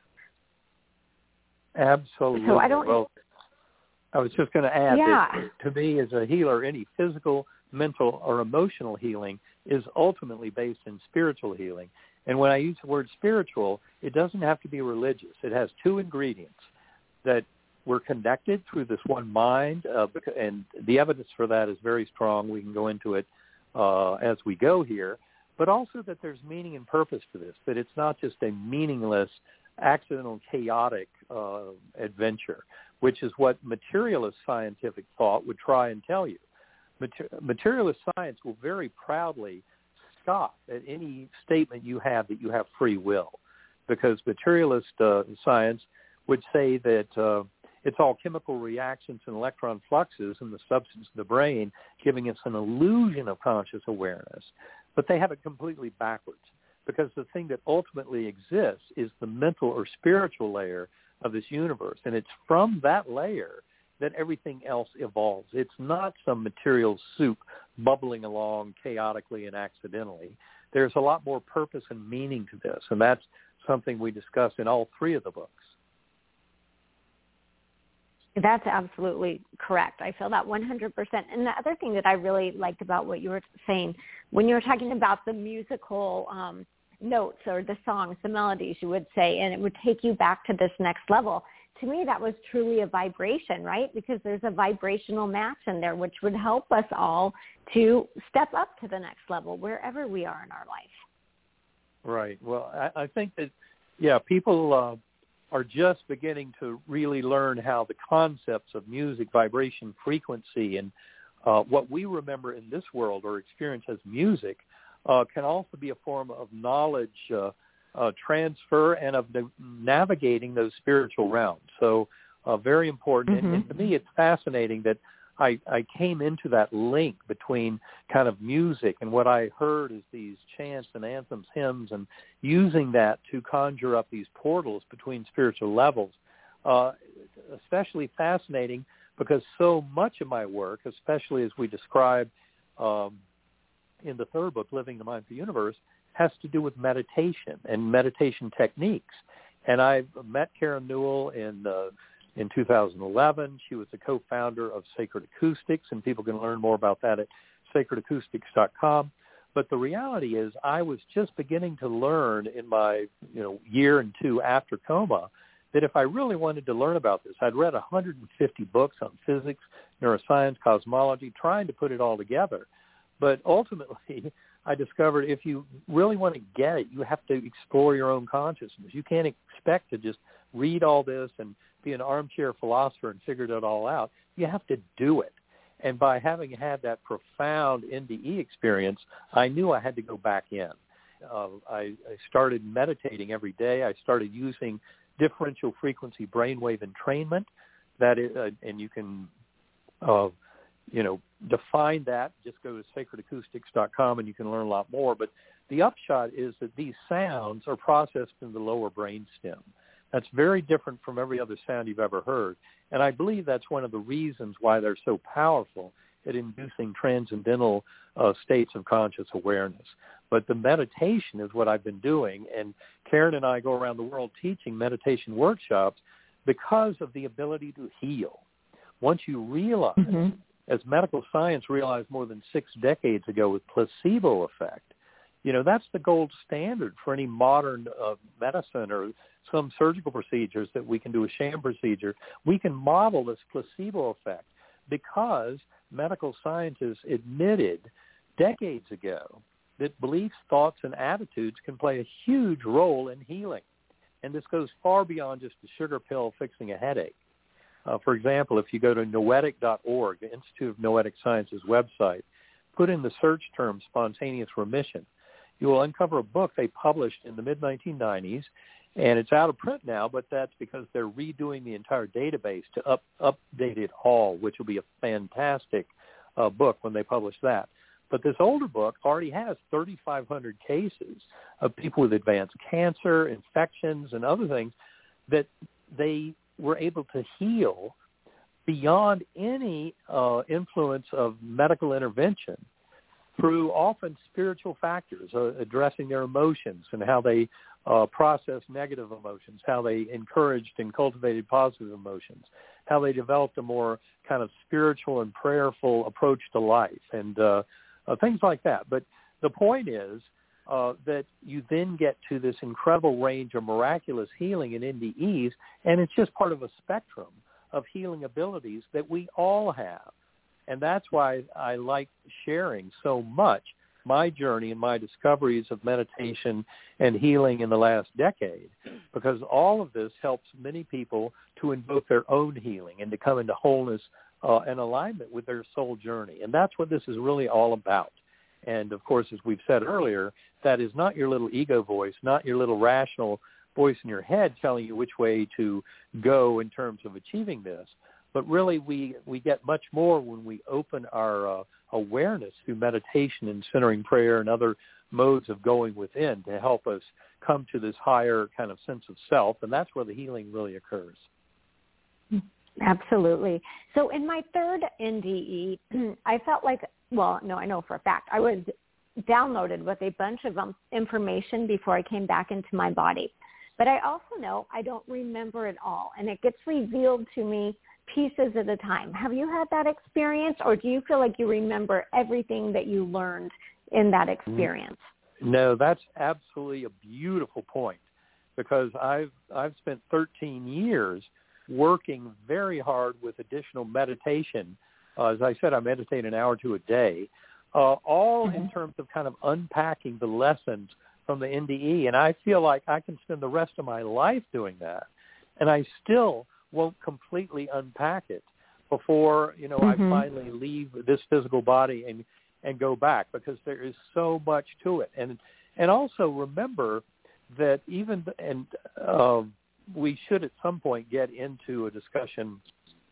Absolutely. So I don't. Well, I was just going to add yeah. that to me as a healer, any physical, mental, or emotional healing is ultimately based in spiritual healing. And when I use the word spiritual, it doesn't have to be religious. It has two ingredients: that we're connected through this one mind, uh, and the evidence for that is very strong. We can go into it uh, as we go here, but also that there's meaning and purpose to this, that it's not just a meaningless, accidental, chaotic uh, adventure, which is what materialist scientific thought would try and tell you. Mater- materialist science will very proudly scoff at any statement you have that you have free will, because materialist uh, science would say that uh, it's all chemical reactions and electron fluxes in the substance of the brain, giving us an illusion of conscious awareness. But they have it completely backwards, because the thing that ultimately exists is the mental or spiritual layer of this universe. And it's from that layer that everything else evolves. It's not some material soup bubbling along chaotically and accidentally. There's a lot more purpose and meaning to this, and that's something we discuss in all three of the books. That's absolutely correct. I feel that one hundred percent. And the other thing that I really liked about what you were saying, when you were talking about the musical um, notes or the songs, the melodies, you would say, and it would take you back to this next level. To me, that was truly a vibration, right? Because there's a vibrational match in there, which would help us all to step up to the next level wherever we are in our life. Right. Well, I, I think that, yeah, people uh, are just beginning to really learn how the concepts of music, vibration, frequency, and uh, what we remember in this world or experience as music uh, can also be a form of knowledge uh, uh, transfer and of the, navigating those spiritual realms. So uh, very important. Mm-hmm. And, and to me, it's fascinating that I, I came into that link between kind of music and what I heard is these chants and anthems, hymns, and using that to conjure up these portals between spiritual levels. Uh, especially fascinating because so much of my work, especially as we describe um, in the third book, Living the Mindful Universe, has to do with meditation and meditation techniques. And I met Karen Newell in uh, in two thousand eleven. She was the co-founder of Sacred Acoustics, and people can learn more about that at sacred acoustics dot com. But the reality is I was just beginning to learn in my you know year and two after coma that if I really wanted to learn about this, I'd read one hundred fifty books on physics, neuroscience, cosmology, trying to put it all together. But ultimately, I discovered if you really want to get it, you have to explore your own consciousness. You can't expect to just read all this and be an armchair philosopher and figure it all out. You have to do it. And by having had that profound N D E experience, I knew I had to go back in. Uh, I, I started meditating every day. I started using differential frequency brainwave entrainment. That is, uh, and you can, uh, you know, define that. Just go to sacred acoustics dot com and you can learn a lot more. But the upshot is that these sounds are processed in the lower brainstem. That's very different from every other sound you've ever heard. And I believe that's one of the reasons why they're so powerful at inducing transcendental uh, states of conscious awareness. But the meditation is what I've been doing. And Karen and I go around the world teaching meditation workshops because of the ability to heal. Once you realize, mm-hmm. as medical science realized more than six decades ago with placebo effect, you know, that's the gold standard for any modern uh, medicine or some surgical procedures that we can do a sham procedure. We can model this placebo effect. because medical scientists admitted decades ago that beliefs, thoughts, and attitudes can play a huge role in healing. And this goes far beyond just a sugar pill fixing a headache. Uh, for example, if you go to noetic dot org, the Institute of Noetic Sciences website, put in the search term spontaneous remission, you will uncover a book they published in the mid nineteen nineties, and it's out of print now, but that's because they're redoing the entire database to up, update it all, which will be a fantastic uh, book when they publish that. But this older book already has thirty-five hundred cases of people with advanced cancer, infections, and other things that they were able to heal beyond any uh, influence of medical intervention through often spiritual factors, uh, addressing their emotions and how they uh, process negative emotions, how they encouraged and cultivated positive emotions, how they developed a more kind of spiritual and prayerful approach to life, and uh, uh, things like that. But the point is uh, that you then get to this incredible range of miraculous healing in N D Es, and it's just part of a spectrum of healing abilities that we all have. And that's why I like sharing so much my journey and my discoveries of meditation and healing in the last decade, because all of this helps many people to invoke their own healing and to come into wholeness uh, and alignment with their soul journey. And that's what this is really all about. And, of course, as we've said earlier, that is not your little ego voice, not your little rational voice in your head telling you which way to go in terms of achieving this. But really, we, we get much more when we open our uh, awareness through meditation and centering prayer and other modes of going within to help us come to this higher kind of sense of self, and that's where the healing really occurs. Absolutely. So in my third N D E, I felt like, well, no, I know for a fact, I was downloaded with a bunch of um, information before I came back into my body. But I also know I don't remember it all, and it gets revealed to me pieces at a time. Have you had that experience, or do you feel like you remember everything that you learned in that experience? No, that's absolutely a beautiful point, because I've I've spent thirteen years working very hard with additional meditation. Uh, as I said, I meditate an hour to a day, uh, all mm-hmm. in terms of kind of unpacking the lessons from the N D E. And I feel like I can spend the rest of my life doing that, and I still won't completely unpack it before, you know, mm-hmm. I finally leave this physical body and, and go back, because there is so much to it. And and also remember that even, and uh, we should at some point get into a discussion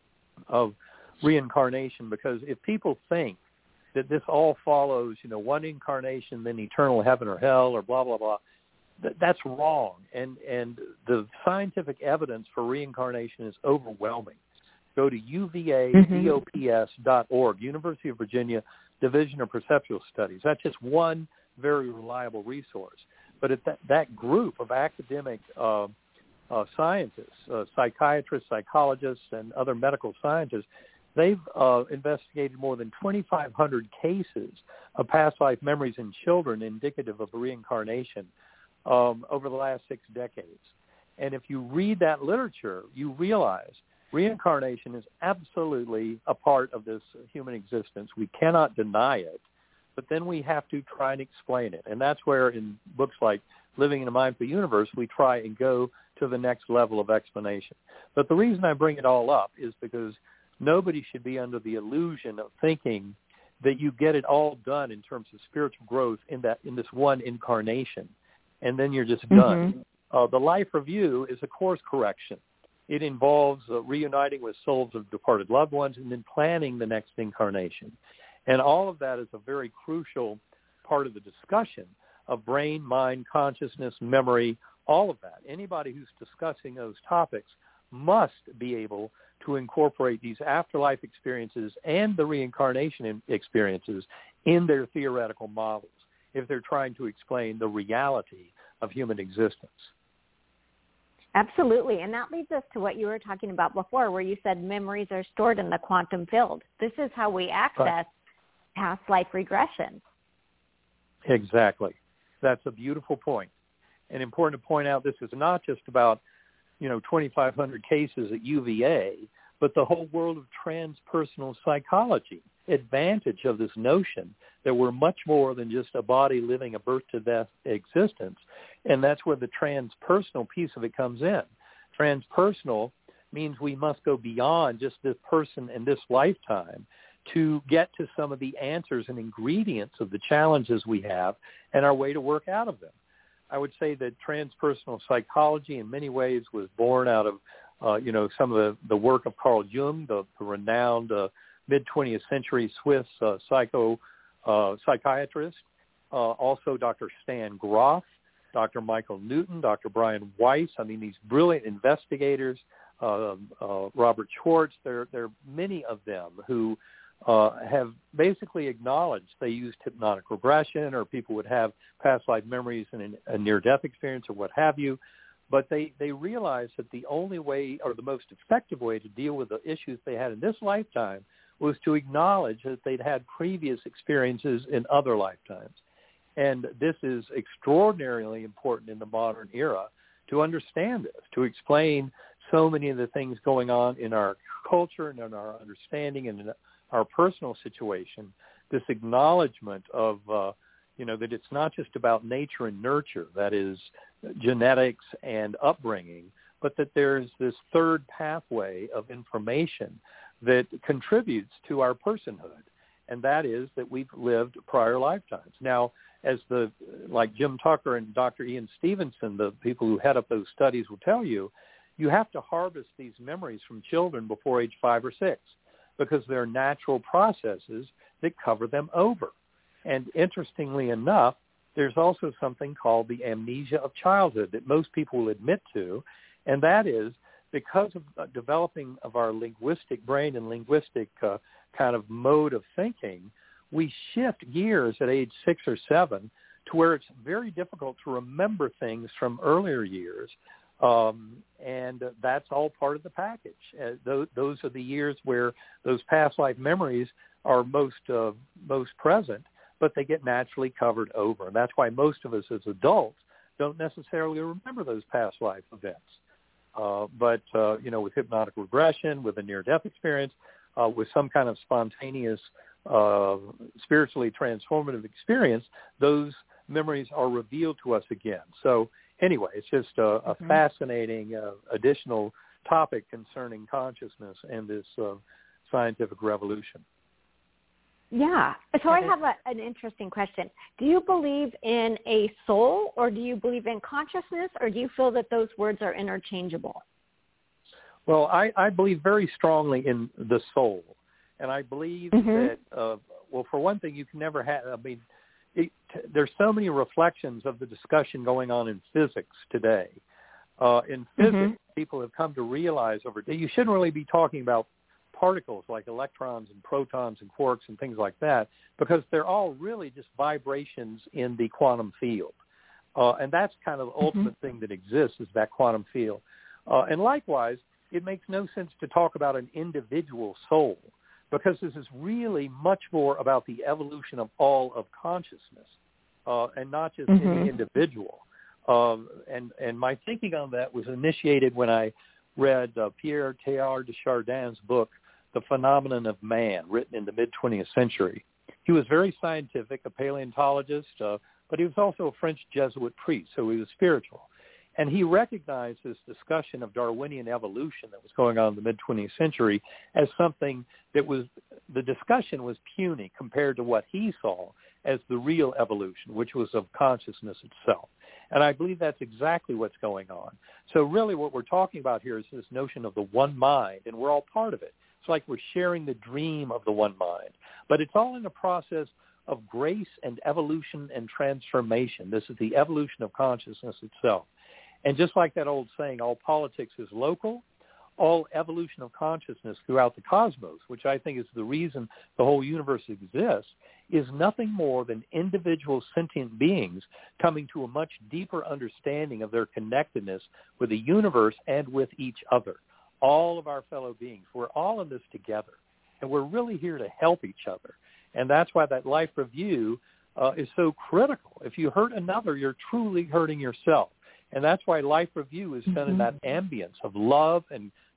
of reincarnation, because if people think that this all follows, you know, one incarnation, then eternal heaven or hell or blah, blah, blah, that's wrong, and and the scientific evidence for reincarnation is overwhelming. Go to U V A D O P S dot org, University of Virginia Division of Perceptual Studies. That's just one very reliable resource. But at that, that group of academic uh, uh, scientists, uh, psychiatrists, psychologists, and other medical scientists, they've uh, investigated more than twenty-five hundred cases of past life memories in children indicative of reincarnation Um, over the last six decades. And if you read that literature, you realize reincarnation is absolutely a part of this human existence. We cannot deny it, but then we have to try and explain it. And that's where in books like Living in a Mindful Universe, we try and go to the next level of explanation. But the reason I bring it all up is because nobody should be under the illusion of thinking that you get it all done in terms of spiritual growth in that in this one incarnation, and then you're just done. Mm-hmm. Uh, the life review is a course correction. It involves uh, reuniting with souls of departed loved ones and then planning the next incarnation. And all of that is a very crucial part of the discussion of brain, mind, consciousness, memory, all of that. Anybody who's discussing those topics must be able to incorporate these afterlife experiences and the reincarnation experiences in their theoretical models if they're trying to explain the reality of human existence. Absolutely. And that leads us to what you were talking about before, where you said memories are stored in the quantum field. This is how we access right. past life regressions. Exactly. That's a beautiful point. And important to point out, this is not just about, you know, twenty-five hundred cases at U V A. but the whole world of transpersonal psychology, advantage of this notion that we're much more than just a body living a birth-to-death existence. And that's where the transpersonal piece of it comes in. Transpersonal means we must go beyond just this person and this lifetime to get to some of the answers and ingredients of the challenges we have and our way to work out of them. I would say that transpersonal psychology in many ways was born out of, uh, you know, some of the, the work of Carl Jung, the, the renowned uh, mid-twentieth century Swiss uh, psycho uh, psychiatrist, uh, also Doctor Stan Grof, Doctor Michael Newton, Doctor Brian Weiss. I mean, these brilliant investigators, uh, uh, Robert Schwartz, there, there are many of them who uh, have basically acknowledged they used hypnotic regression, or people would have past life memories and a near-death experience or what have you. But they, they realized that the only way, or the most effective way to deal with the issues they had in this lifetime was to acknowledge that they'd had previous experiences in other lifetimes. And this is extraordinarily important in the modern era to understand this, to explain so many of the things going on in our culture and in our understanding and in our personal situation, this acknowledgement of, uh, you know, that it's not just about nature and nurture, that is genetics and upbringing, but that there's this third pathway of information that contributes to our personhood, and that is that we've lived prior lifetimes. Now, as the like Jim Tucker and Doctor Ian Stevenson, the people who head up those studies, will tell you, you have to harvest these memories from children before age five or six, because they're natural processes that cover them over. And interestingly enough, there's also something called the amnesia of childhood that most people will admit to, and that is because of uh, developing of our linguistic brain and linguistic uh, kind of mode of thinking, we shift gears at age six or seven to where it's very difficult to remember things from earlier years. Um, and that's all part of the package. Uh, those, those are the years where those past life memories are most uh, most present, but they get naturally covered over. And that's why most of us as adults don't necessarily remember those past life events. Uh, but, uh, you know, with hypnotic regression, with a near-death experience, uh, with some kind of spontaneous, uh, spiritually transformative experience, those memories are revealed to us again. So anyway, it's just a, a mm-hmm. fascinating uh, additional topic concerning consciousness and this uh, scientific revolution. Yeah. So I have a, an interesting question. Do you believe in a soul, or do you believe in consciousness, or do you feel that those words are interchangeable? Well, I, I believe very strongly in the soul. And I believe mm-hmm. that, uh, well, for one thing, you can never have, I mean, it, there's so many reflections of the discussion going on in physics today. Uh, in physics, mm-hmm. people have come to realize over you shouldn't really be talking about particles like electrons and protons and quarks and things like that, because they're all really just vibrations in the quantum field. Uh, and that's kind of the ultimate mm-hmm. thing that exists, is that quantum field. Uh, and likewise, it makes no sense to talk about an individual soul, because this is really much more about the evolution of all of consciousness, uh, and not just mm-hmm. any individual. Um, and, and my thinking on that was initiated when I read uh, Pierre Teilhard de Chardin's book, The Phenomenon of Man, written in the mid-twentieth century. He was very scientific, a paleontologist, uh, but he was also a French Jesuit priest, so he was spiritual. And he recognized this discussion of Darwinian evolution that was going on in the mid-twentieth century as something that was, the discussion was puny compared to what he saw as the real evolution, which was of consciousness itself. And I believe that's exactly what's going on. So really what we're talking about here is this notion of the one mind, and we're all part of it. It's like we're sharing the dream of the one mind. But it's all in a process of grace and evolution and transformation. This is the evolution of consciousness itself. And just like that old saying, all politics is local, all evolution of consciousness throughout the cosmos, which I think is the reason the whole universe exists, is nothing more than individual sentient beings coming to a much deeper understanding of their connectedness with the universe and with each other. All of our fellow beings, we're all in this together, and we're really here to help each other. And that's why that life review uh, is so critical. If you hurt another, you're truly hurting yourself. And that's why life review is done mm-hmm. in that ambience of love and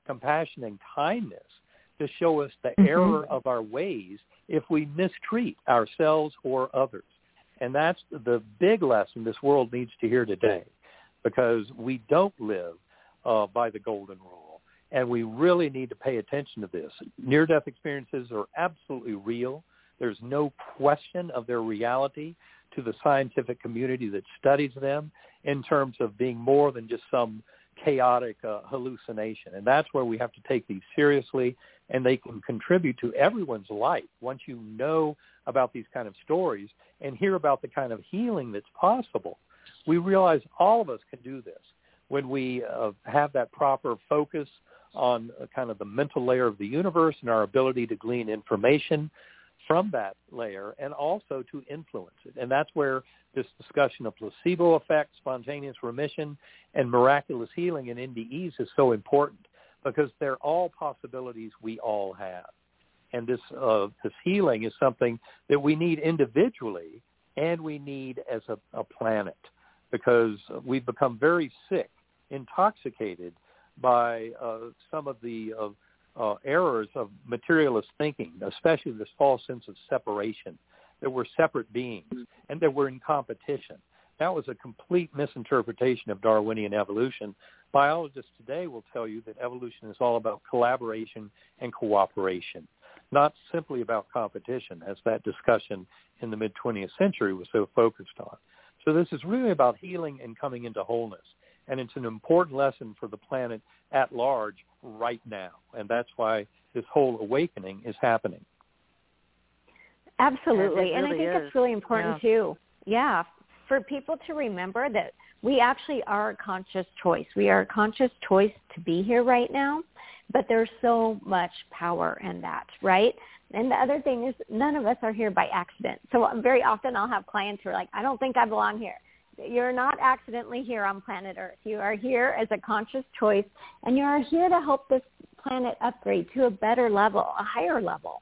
compassion and kindness to show us the mm-hmm. error of our ways if we mistreat ourselves or others. And that's the big lesson this world needs to hear today, because we don't live uh, by the golden rule, and we really need to pay attention to this. Near-death experiences are absolutely real. There's no question of their reality to the scientific community that studies them in terms of being more than just some chaotic uh, hallucination. And that's where we have to take these seriously, and they can contribute to everyone's life once you know about these kind of stories and hear about the kind of healing that's possible. We realize all of us can do this when we uh, have that proper focus on uh, kind of the mental layer of the universe and our ability to glean information from that layer and also to influence it. And that's where this discussion of placebo effect, spontaneous remission, and miraculous healing in N D Es is so important, because they're all possibilities we all have. And this uh, this healing is something that we need individually and we need as a, a planet, because we've become very sick, intoxicated by uh, some of the uh, uh, errors of materialist thinking, especially this false sense of separation, that we're separate beings and that we're in competition. That was a complete misinterpretation of Darwinian evolution. Biologists today will tell you that evolution is all about collaboration and cooperation, not simply about competition, as that discussion in the mid-twentieth century was so focused on. So this is really about healing and coming into wholeness. And it's an important lesson for the planet at large right now. And that's why this whole awakening is happening. Absolutely. And, and really I think is. it's really important, yeah. too. Yeah, for people to remember that we actually are a conscious choice. We are a conscious choice to be here right now, but there's so much power in that, right? And the other thing is, none of us are here by accident. So very often I'll have clients who are like, I don't think I belong here. You're not accidentally here on planet Earth. You are here as a conscious choice, and you are here to help this planet upgrade to a better level, a higher level.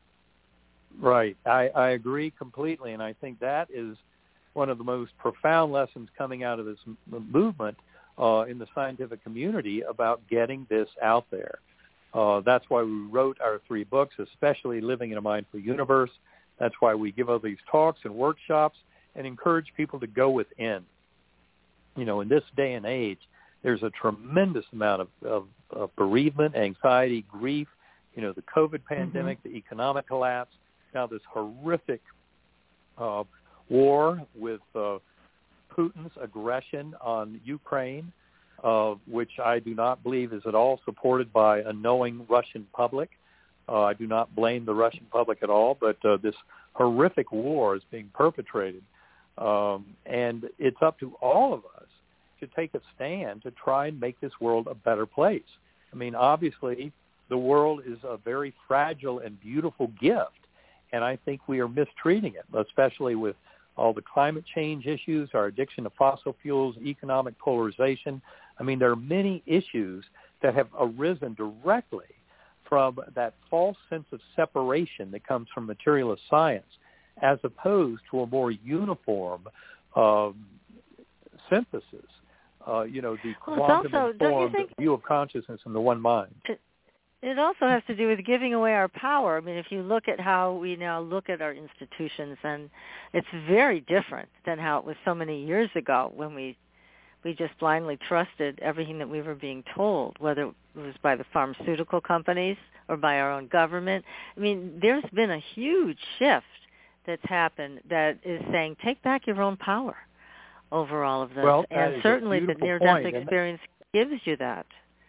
Right. I, I agree completely, and I think that is one of the most profound lessons coming out of this m- movement uh, in the scientific community about getting this out there. Uh, that's why we wrote our three books, especially Living in a Mindful Universe. That's why we give all these talks and workshops and encourage people to go within. You know, in this day and age, there's a tremendous amount of, of, of bereavement, anxiety, grief, you know, the COVID pandemic, mm-hmm. the economic collapse, now this horrific uh, war with uh, Putin's aggression on Ukraine, uh, which I do not believe is at all supported by a knowing Russian public. Uh, I do not blame the Russian public at all, but uh, this horrific war is being perpetrated. Um, and it's up to all of us to take a stand to try and make this world a better place. I mean, obviously, the world is a very fragile and beautiful gift, and I think we are mistreating it, especially with all the climate change issues, our addiction to fossil fuels, economic polarization. I mean, there are many issues that have arisen directly from that false sense of separation that comes from materialist science, as opposed to a more uniform um, synthesis, uh, you know, the well, quantum-informed think, view of consciousness in the one mind. It, it also has to do with giving away our power. I mean, if you look at how we now look at our institutions, and it's very different than how it was so many years ago when we we just blindly trusted everything that we were being told, whether it was by the pharmaceutical companies or by our own government. I mean, there's been a huge shift that's happened that is saying, take back your own power over all of this. Well, and certainly the near-death experience gives you that.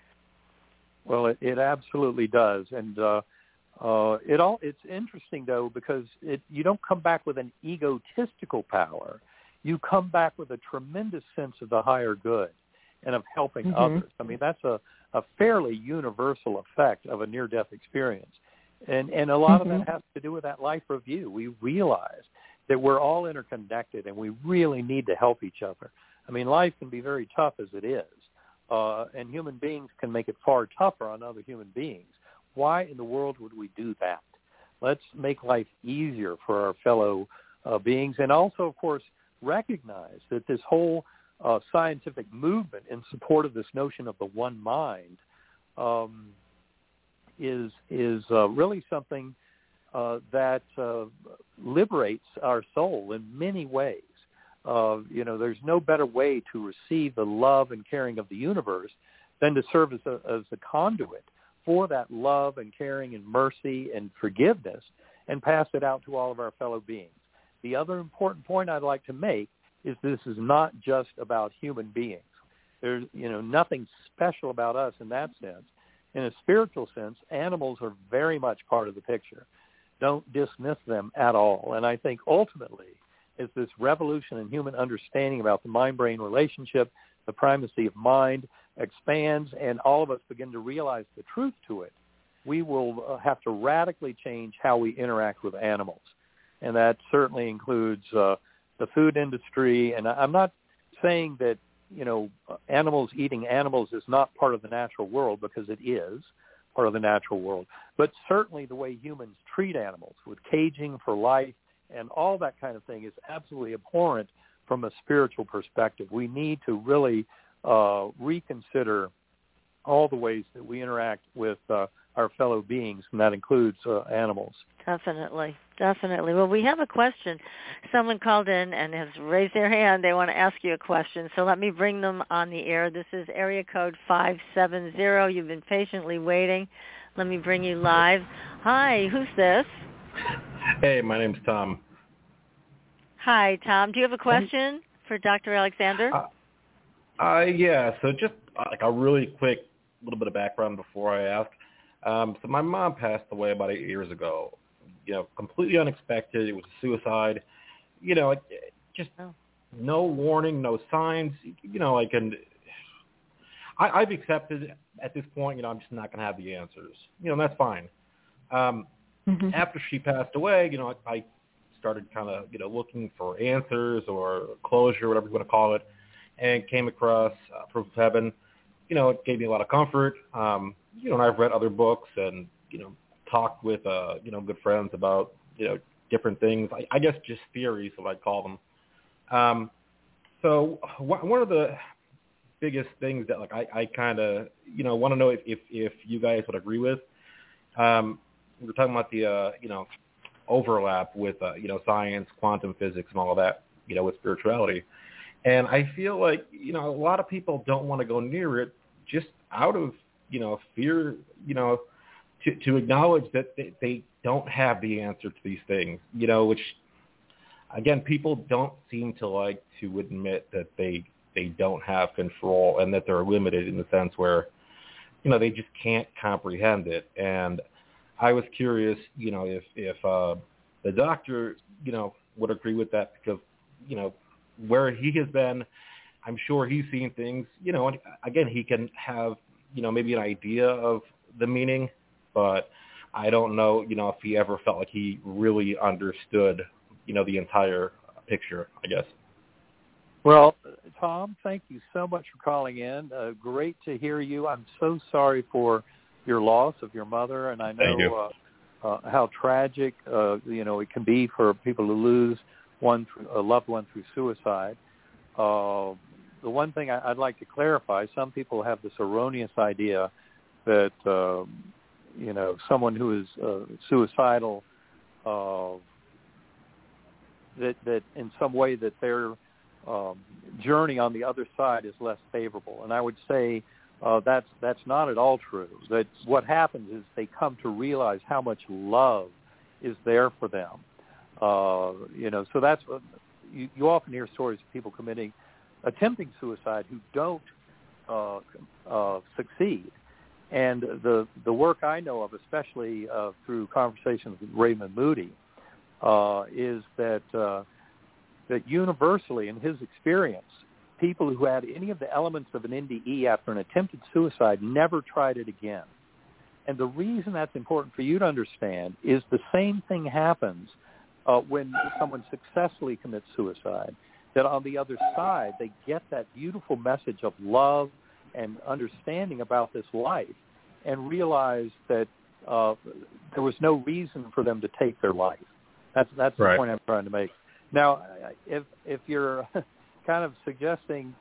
Well, it, it absolutely does. And uh, uh, it all it's interesting, though, because it, you don't come back with an egotistical power. You come back with a tremendous sense of the higher good and of helping mm-hmm. others. I mean, that's a, a fairly universal effect of a near-death experience. And and a lot mm-hmm. of that has to do with that life review. We realize that we're all interconnected and we really need to help each other. I mean, life can be very tough as it is, uh, and human beings can make it far tougher on other human beings. Why in the world would we do that? Let's make life easier for our fellow uh, beings, and also, of course, recognize that this whole uh, scientific movement in support of this notion of the one mind um, is is uh, really something uh, that uh, liberates our soul in many ways. Uh, you know, there's no better way to receive the love and caring of the universe than to serve as a, as a conduit for that love and caring and mercy and forgiveness and pass it out to all of our fellow beings. The other important point I'd like to make is this is not just about human beings. There's, you know, nothing special about us in that sense. In a spiritual sense, animals are very much part of the picture. Don't dismiss them at all. And I think ultimately is this revolution in human understanding about the mind-brain relationship, the primacy of mind expands, and all of us begin to realize the truth to it, we will have to radically change how we interact with animals. And that certainly includes uh, the food industry. And I'm not saying that, you know, animals eating animals is not part of the natural world, because it is part of the natural world. But certainly the way humans treat animals with caging for life and all that kind of thing is absolutely abhorrent from a spiritual perspective. We need to really uh, reconsider all the ways that we interact with uh, our fellow beings, and that includes uh, animals. Definitely, definitely. Well, we have a question. Someone called in and has raised their hand. They want to ask you a question, so let me bring them on the air. This is area code five seven zero. You've been patiently waiting. Let me bring you live. Hi, who's this? Hey, my name's Tom. Hi, Tom. Do you have a question for Doctor Alexander? Uh, uh, yeah, so just uh, like a really quick little bit of background before I ask. Um, so my mom passed away about eight years ago. You know, completely unexpected. It was a suicide. You know, it, it just oh. no warning, no signs. You know, like, and I, I've accepted at this point. You know, I'm just not going to have the answers. You know, and that's fine. Um, mm-hmm. After she passed away, you know, I, I started kind of, you know, looking for answers or closure, whatever you want to call it, and came across uh, Proof of Heaven. You know, it gave me a lot of comfort. Um, you know, and I've read other books and, you know, talked with, uh, you know, good friends about, you know, different things. I, I guess just theories, what I call them. Um, so one of the biggest things that, like, I, I kind of, you know, want to know if, if, if you guys would agree with, um, we were talking about the, uh, you know, overlap with, uh, you know, science, quantum physics, and all of that, you know, with spirituality. And I feel like, you know, a lot of people don't want to go near it just out of, you know, fear, you know, to, to acknowledge that they, they don't have the answer to these things, you know, which, again, people don't seem to like to admit that they they don't have control and that they're limited in the sense where, you know, they just can't comprehend it. And I was curious, you know, if, if uh, the doctor, you know, would agree with that, because, you know, where he has been, I'm sure he's seen things, you know, and again, he can have, you know, maybe an idea of the meaning, but I don't know, you know, if he ever felt like he really understood, you know, the entire picture, I guess. Well, Tom, thank you so much for calling in. Uh, great to hear you. I'm so sorry for your loss of your mother, and I know uh, uh, how tragic, uh, you know, it can be for people to lose one a loved one through suicide. Uh, the one thing I, I'd like to clarify, some people have this erroneous idea that, uh, you know, someone who is uh, suicidal, uh, that, that in some way that their um, journey on the other side is less favorable. And I would say uh, that's, that's not at all true. That what happens is they come to realize how much love is there for them. Uh, you know, so that's what you, you often hear stories of people committing, attempting suicide who don't uh, uh, succeed. And the the work I know of, especially uh, through conversations with Raymond Moody, uh, is that uh, that universally, in his experience, people who had any of the elements of an N D E after an attempted suicide never tried it again. And the reason that's important for you to understand is the same thing happens Uh, when someone successfully commits suicide, that on the other side they get that beautiful message of love and understanding about this life and realize that uh, there was no reason for them to take their life. That's that's the right. point I'm trying to make. Now, if if you're kind of suggesting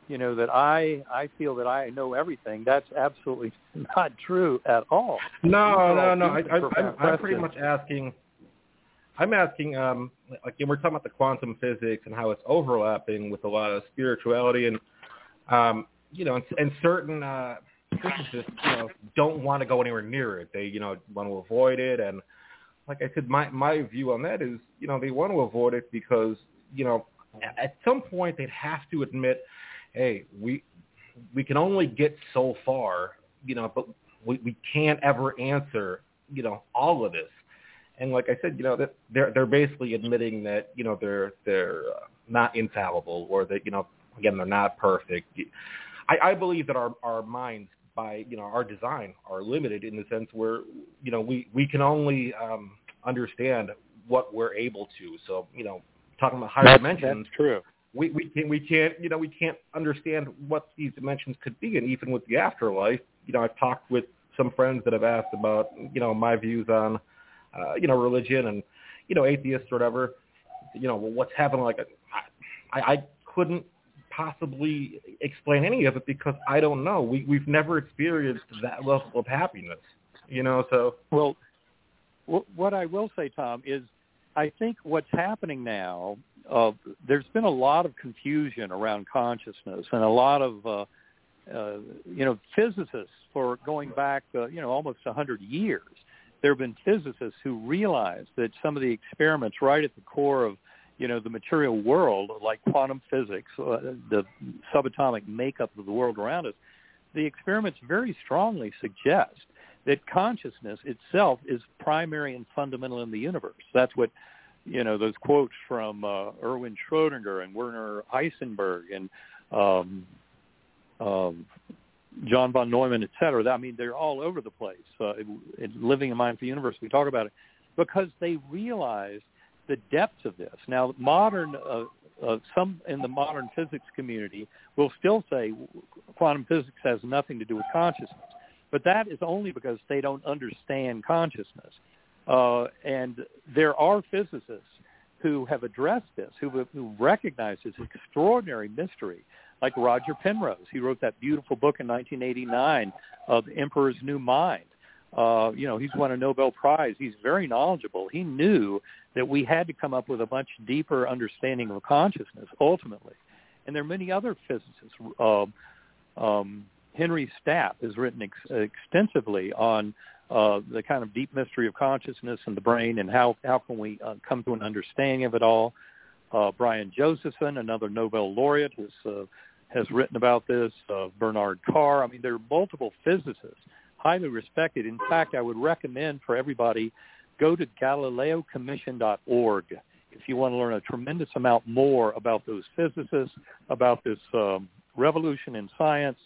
you know, that I I feel that I know everything. That's absolutely not true at all. No, no, no. I, I, I'm, I'm pretty much asking. I'm asking, um, like, we're talking about the quantum physics and how it's overlapping with a lot of spirituality, and um, you know, and, and certain uh, physicists, you know, don't want to go anywhere near it. They, you know, want to avoid it, and like I said, my my view on that is, you know, they want to avoid it because, you know, at some point they'd have to admit, hey, we we can only get so far, you know, but we, we can't ever answer, you know, all of this. And like I said, you know, that they're they're basically admitting that, you know, they're they're uh, not infallible, or that, you know, again, they're not perfect. I, I believe that our, our minds, by, you know, our design, are limited in the sense where, you know, we, we can only um, understand what we're able to. So, you know, talking about higher that's, dimensions, that's true. We we can't we can't you know we can't understand what these dimensions could be, and even with the afterlife, you know, I've talked with some friends that have asked about, you know, my views on, uh, you know, religion and, you know, atheists or whatever, you know, what's happening. Like, I, I couldn't possibly explain any of it because I don't know. We we've never experienced that level of happiness, you know. So well, what I will say, Tom, is I think what's happening now, uh, there's been a lot of confusion around consciousness, and a lot of, uh, uh, you know, physicists for going back, uh, you know, almost one hundred years. There have been physicists who realized that some of the experiments right at the core of, you know, the material world, like quantum physics, uh, the subatomic makeup of the world around us, the experiments very strongly suggest that consciousness itself is primary and fundamental in the universe. That's what, you know, those quotes from uh, Erwin Schrödinger and Werner Heisenberg and um, um, John von Neumann, et cetera. I mean, they're all over the place. Uh, in Living a Mindful Universe, we talk about it because they realize the depths of this. Now, modern, uh, uh, some in the modern physics community will still say quantum physics has nothing to do with consciousness. But that is only because they don't understand consciousness. Uh, and there are physicists who have addressed this, who, who recognize this extraordinary mystery, like Roger Penrose. He wrote that beautiful book in nineteen eighty-nine, uh, The Emperor's New Mind. Uh, you know, he's won a Nobel Prize. He's very knowledgeable. He knew that we had to come up with a much deeper understanding of consciousness, ultimately. And there are many other physicists. Uh, um, Henry Stapp has written ex- extensively on uh, the kind of deep mystery of consciousness and the brain, and how, how can we uh, come to an understanding of it all. Uh, Brian Josephson, another Nobel laureate, has, uh, has written about this. Uh, Bernard Carr. I mean, there are multiple physicists, highly respected. In fact, I would recommend for everybody, go to Galileo Commission dot org if you want to learn a tremendous amount more about those physicists, about this um, revolution in science,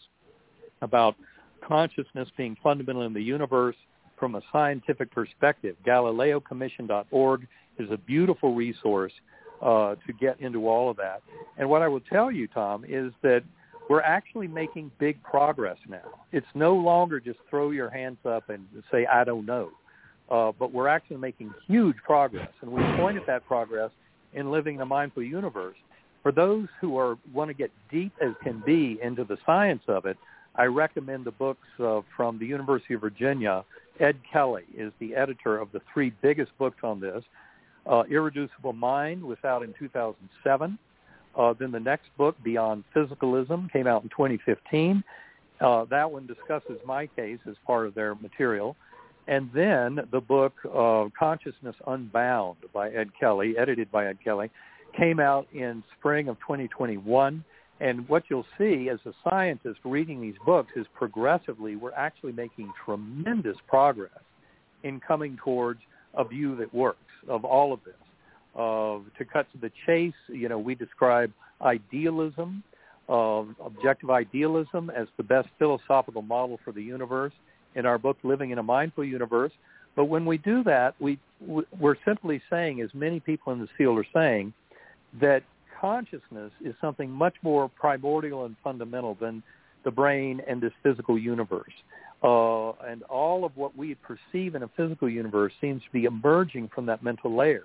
about consciousness being fundamental in the universe from a scientific perspective. Galileo Commission dot org is a beautiful resource uh, to get into all of that. And what I will tell you, Tom, is that we're actually making big progress now. It's no longer just throw your hands up and say, I don't know. Uh, but we're actually making huge progress. And we point at that progress in Living the Mindful Universe. For those who are want to get deep as can be into the science of it, I recommend the books uh, from the University of Virginia. Ed Kelly is the editor of the three biggest books on this. Uh, Irreducible Mind was out in two thousand seven. Uh, then the next book, Beyond Physicalism, came out in twenty fifteen. Uh, that one discusses my case as part of their material. And then the book, uh, Consciousness Unbound by Ed Kelly, edited by Ed Kelly, came out in spring of twenty twenty-one. And what you'll see as a scientist reading these books is progressively we're actually making tremendous progress in coming towards a view that works of all of this. Uh, to cut to the chase, you know, we describe idealism, uh, objective idealism, as the best philosophical model for the universe in our book, Living in a Mindful Universe. But when we do that, we, we're simply saying, as many people in this field are saying, that consciousness is something much more primordial and fundamental than the brain and this physical universe. Uh, and all of what we perceive in a physical universe seems to be emerging from that mental layer.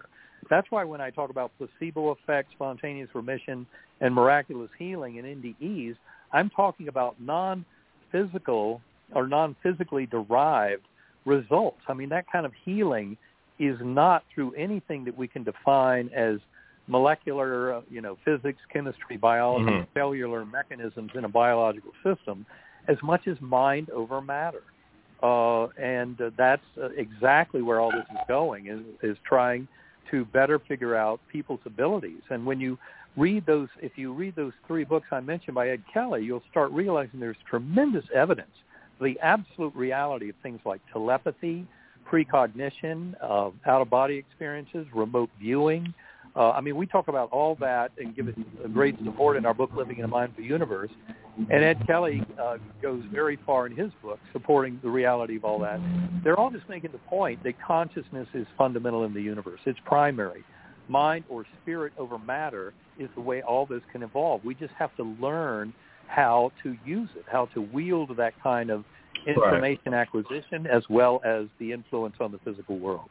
That's why when I talk about placebo effect, spontaneous remission, and miraculous healing and N D Es, I'm talking about non-physical or non-physically derived results. I mean, that kind of healing is not through anything that we can define as molecular, uh, you know, physics, chemistry, biology, mm-hmm. cellular mechanisms in a biological system, as much as mind over matter. Uh, and uh, that's uh, exactly where all this is going, is, is trying to better figure out people's abilities. And when you read those, if you read those three books I mentioned by Ed Kelly, you'll start realizing there's tremendous evidence for the absolute reality of things like telepathy, precognition, uh, out-of-body experiences, remote viewing. Uh, I mean, we talk about all that and give it a great support in our book, Living in a Mindful Universe. And Ed Kelly uh, goes very far in his book supporting the reality of all that. They're all just making the point that consciousness is fundamental in the universe. It's primary. Mind or spirit over matter is the way all this can evolve. We just have to learn how to use it, how to wield that kind of information right. acquisition as well as the influence on the physical world.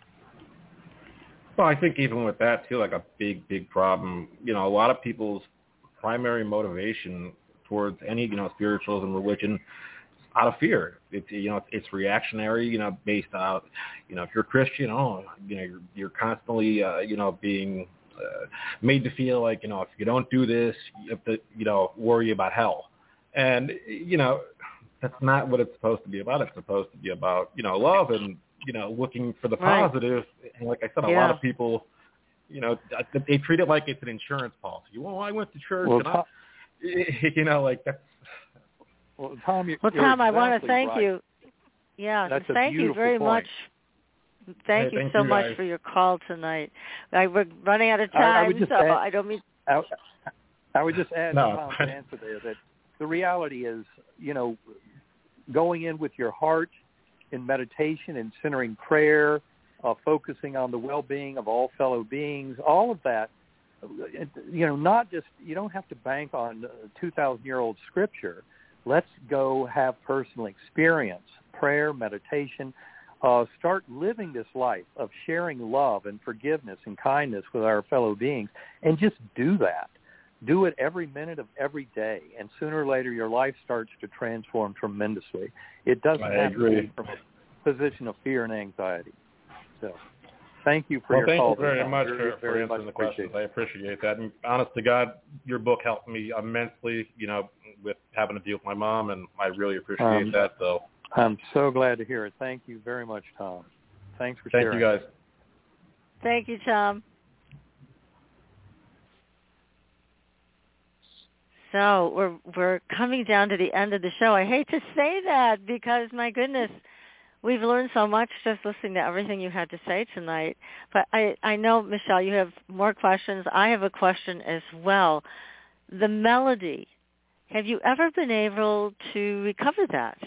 Well, I think even with that, too, like a big, big problem, you know, a lot of people's primary motivation towards any, you know, spiritualism, religion, out of fear. It's, you know, it's reactionary, you know, based on, you know, if you're Christian, oh, you know, you're, you're constantly, uh, you know, being uh, made to feel like, you know, if you don't do this, you have to, you know, worry about hell. And, you know, that's not what it's supposed to be about. It's supposed to be about, you know, love and, you know, looking for the right. positive. And like I said, a yeah. lot of people, you know, they treat it like it's an insurance policy. Well, I went to church well, and I, you know, like that's. Well, Tom, you're well, Tom, exactly I want to thank right. you. Yeah, that's thank you very point. much. Thank hey, you thank so you much guys. for your call tonight. I, we're running out of time, I, I would just so add, I don't mean. I, I would just add no, to Tom's answer there that the reality is, you know, going in with your heart in meditation and centering prayer, uh, focusing on the well-being of all fellow beings, all of that, you know, not just, you don't have to bank on two thousand year old scripture. Let's go have personal experience, prayer, meditation, uh, start living this life of sharing love and forgiveness and kindness with our fellow beings, and just do that. Do it every minute of every day, and sooner or later your life starts to transform tremendously. It doesn't I have agree. to be from a position of fear and anxiety. So thank you for well, your thank call. you very Tom. much very, for, very for answering much the questions. I appreciate that. And honest to God, your book helped me immensely, you know, with having to deal with my mom, and I really appreciate um, that. So I'm so glad to hear it. Thank you very much, Tom. Thanks for thank sharing. Thank you, guys. Thank you, Tom. So we're we're coming down to the end of the show. I hate to say that because, my goodness, we've learned so much just listening to everything you had to say tonight. But I, I know, Michelle, you have more questions. I have a question as well. The melody, have you ever been able to recover that?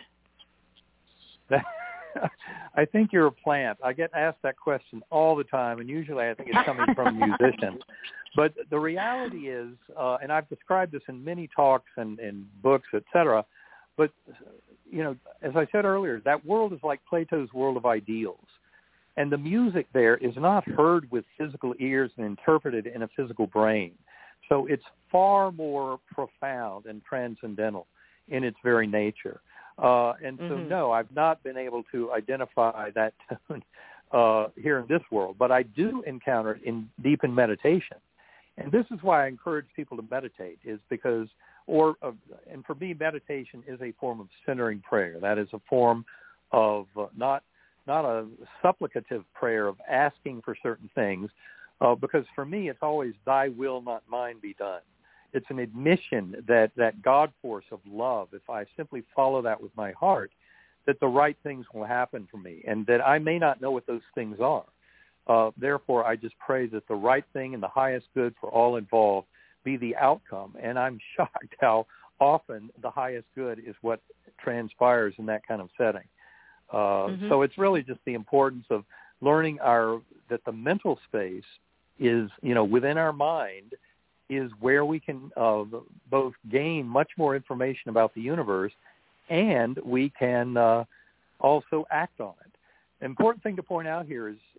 I think you're a plant. I get asked that question all the time, and usually I think it's coming from musicians. But the reality is, uh, and I've described this in many talks and, and books, et cetera, but, you know, as I said earlier, that world is like Plato's world of ideals. And the music there is not heard with physical ears and interpreted in a physical brain. So it's far more profound and transcendental in its very nature. Uh, and so, mm-hmm. no, I've not been able to identify that tone uh, here in this world, but I do encounter it in deep in meditation. And this is why I encourage people to meditate, is because, or, uh, and for me, meditation is a form of centering prayer. That is a form of uh, not not a supplicative prayer of asking for certain things, uh, because for me, it's always thy will, not mine, be done. It's an admission that that God force of love, if I simply follow that with my heart, that the right things will happen for me, and that I may not know what those things are. Uh, therefore, I just pray that the right thing and the highest good for all involved be the outcome. And I'm shocked how often the highest good is what transpires in that kind of setting. Uh, mm-hmm. So it's really just the importance of learning our that the mental space is, you know, within our mind is where we can uh, both gain much more information about the universe, and we can uh, also act on it. The important thing to point out here is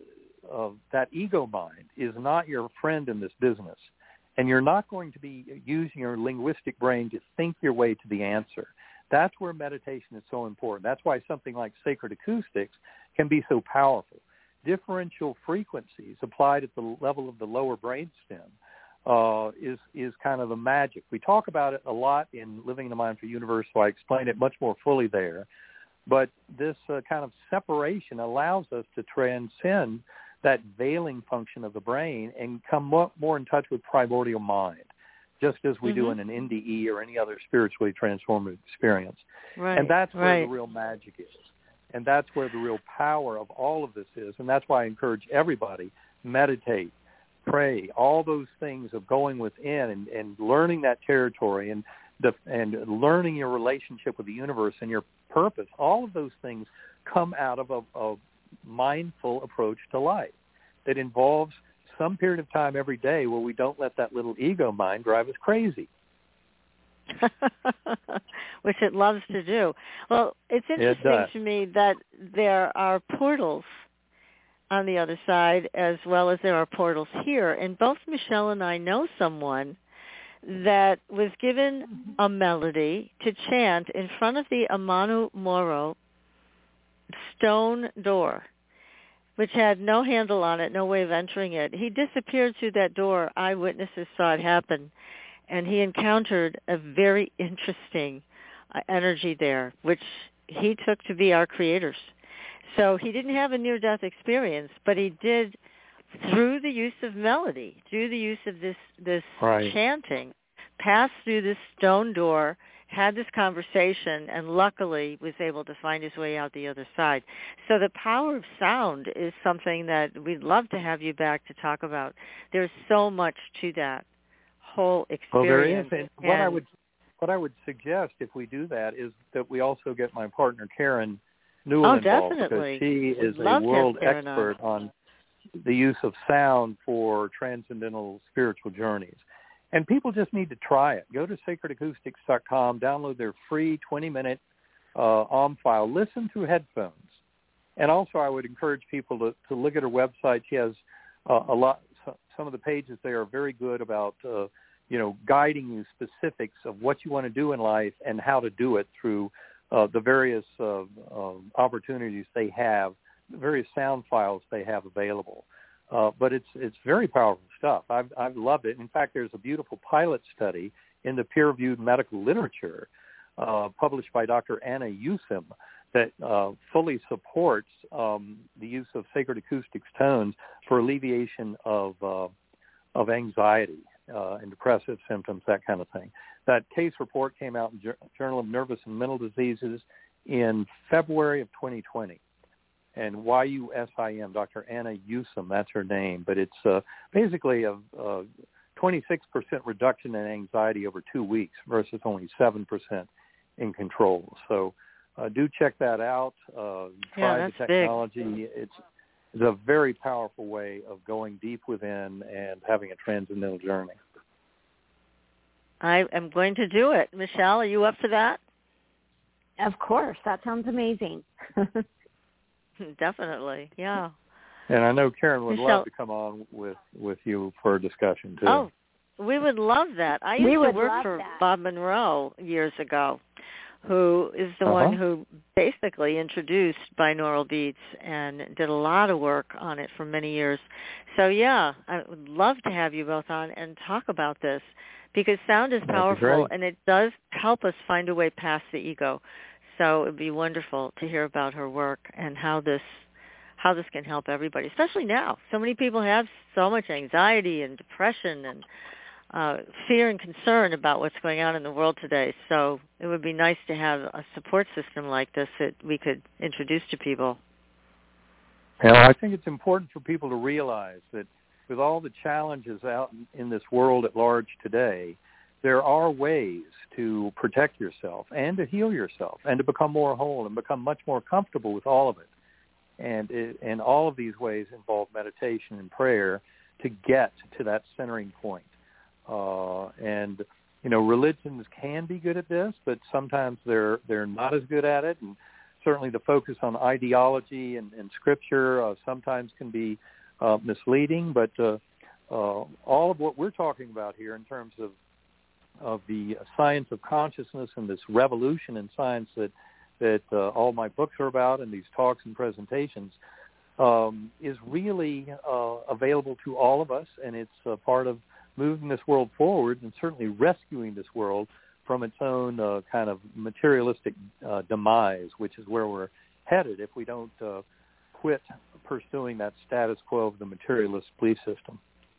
uh, that ego mind is not your friend in this business. And you're not going to be using your linguistic brain to think your way to the answer. That's where meditation is so important. That's why something like sacred acoustics can be so powerful. Differential frequencies applied at the level of the lower brainstem uh, is is kind of the magic. We talk about it a lot in Living in the Mindful Universe, so I explain it much more fully there. But this uh, kind of separation allows us to transcend that veiling function of the brain and come more, more in touch with primordial mind, just as we mm-hmm. do in an N D E or any other spiritually transformative experience. Right, and that's where right. the real magic is. And that's where the real power of all of this is. And that's why I encourage everybody, meditate, pray, all those things of going within and, and learning that territory and the, and learning your relationship with the universe and your purpose. All of those things come out of a, a mindful approach to life that involves some period of time every day where we don't let that little ego mind drive us crazy. Which it loves to do. Well, it's interesting it to me that there are portals on the other side as well as there are portals here. And both Michelle and I know someone that was given a melody to chant in front of the Amanu Moro stone door, which had no handle on it, no way of entering it. He disappeared through that door. Eyewitnesses saw it happen. And he encountered a very interesting uh, energy there, which he took to be our creators. So he didn't have a near-death experience, but he did, through the use of melody, through the use of this, this right. chanting, pass through this stone door, had this conversation, and luckily was able to find his way out the other side. So the power of sound is something that we'd love to have you back to talk about. There's so much to that whole experience. Well, there is. And and what I would what I would suggest if we do that is that we also get my partner Karen Newell oh, involved, definitely. because she is We'd a world Karen expert on. on the use of sound for transcendental spiritual journeys. And people just need to try it. Go to sacred acoustics dot com, download their free twenty-minute uh, O M file, listen through headphones. And also I would encourage people to, to look at her website. She has uh, a lot. Some of the pages there are very good about, uh, you know, guiding you specifics of what you want to do in life and how to do it through uh, the various uh, uh, opportunities they have, the various sound files they have available. Uh, but it's it's very powerful stuff. I've, I've loved it. In fact, there's a beautiful pilot study in the peer-reviewed medical literature uh, published by Doctor Anna Yusim that uh, fully supports um, the use of sacred acoustics tones for alleviation of uh, of anxiety uh, and depressive symptoms, that kind of thing. That case report came out in J- Journal of Nervous and Mental Diseases in February of twenty twenty. And Y U S I M, Doctor Anna Yusim, that's her name. But it's uh, basically a, a twenty-six percent reduction in anxiety over two weeks versus only seven percent in control. So Uh, do check that out. Uh, try yeah, the technology. Big. It's it's a very powerful way of going deep within and having a transcendental journey. I am going to do it. Michelle, are you up for that? Of course. That sounds amazing. Definitely, yeah. And I know Karen would Michelle, love to come on with, with you for a discussion, too. Oh, we would love that. I used we to would work love for that. Bob Monroe years ago, who is the uh-huh. one who basically introduced binaural beats and did a lot of work on it for many years. So, yeah, I would love to have you both on and talk about this, because sound is powerful, and it does help us find a way past the ego. So it would be wonderful to hear about her work and how this how this can help everybody, especially now. So many people have so much anxiety and depression and uh, fear and concern about what's going on in the world today. So it would be nice to have a support system like this that we could introduce to people. Well, I think it's important for people to realize that with all the challenges out in this world at large today, there are ways to protect yourself and to heal yourself and to become more whole and become much more comfortable with all of it. And it, and all of these ways involve meditation and prayer to get to that centering point. Uh, and, you know, religions can be good at this, but sometimes they're they're not as good at it. And certainly the focus on ideology and, and scripture uh, sometimes can be uh, misleading. But uh, uh, all of what we're talking about here in terms of of the science of consciousness and this revolution in science that that uh, all my books are about and these talks and presentations um, is really uh, available to all of us, and it's a part of moving this world forward and certainly rescuing this world from its own uh, kind of materialistic uh, demise, which is where we're headed if we don't uh, quit pursuing that status quo of the materialist belief system.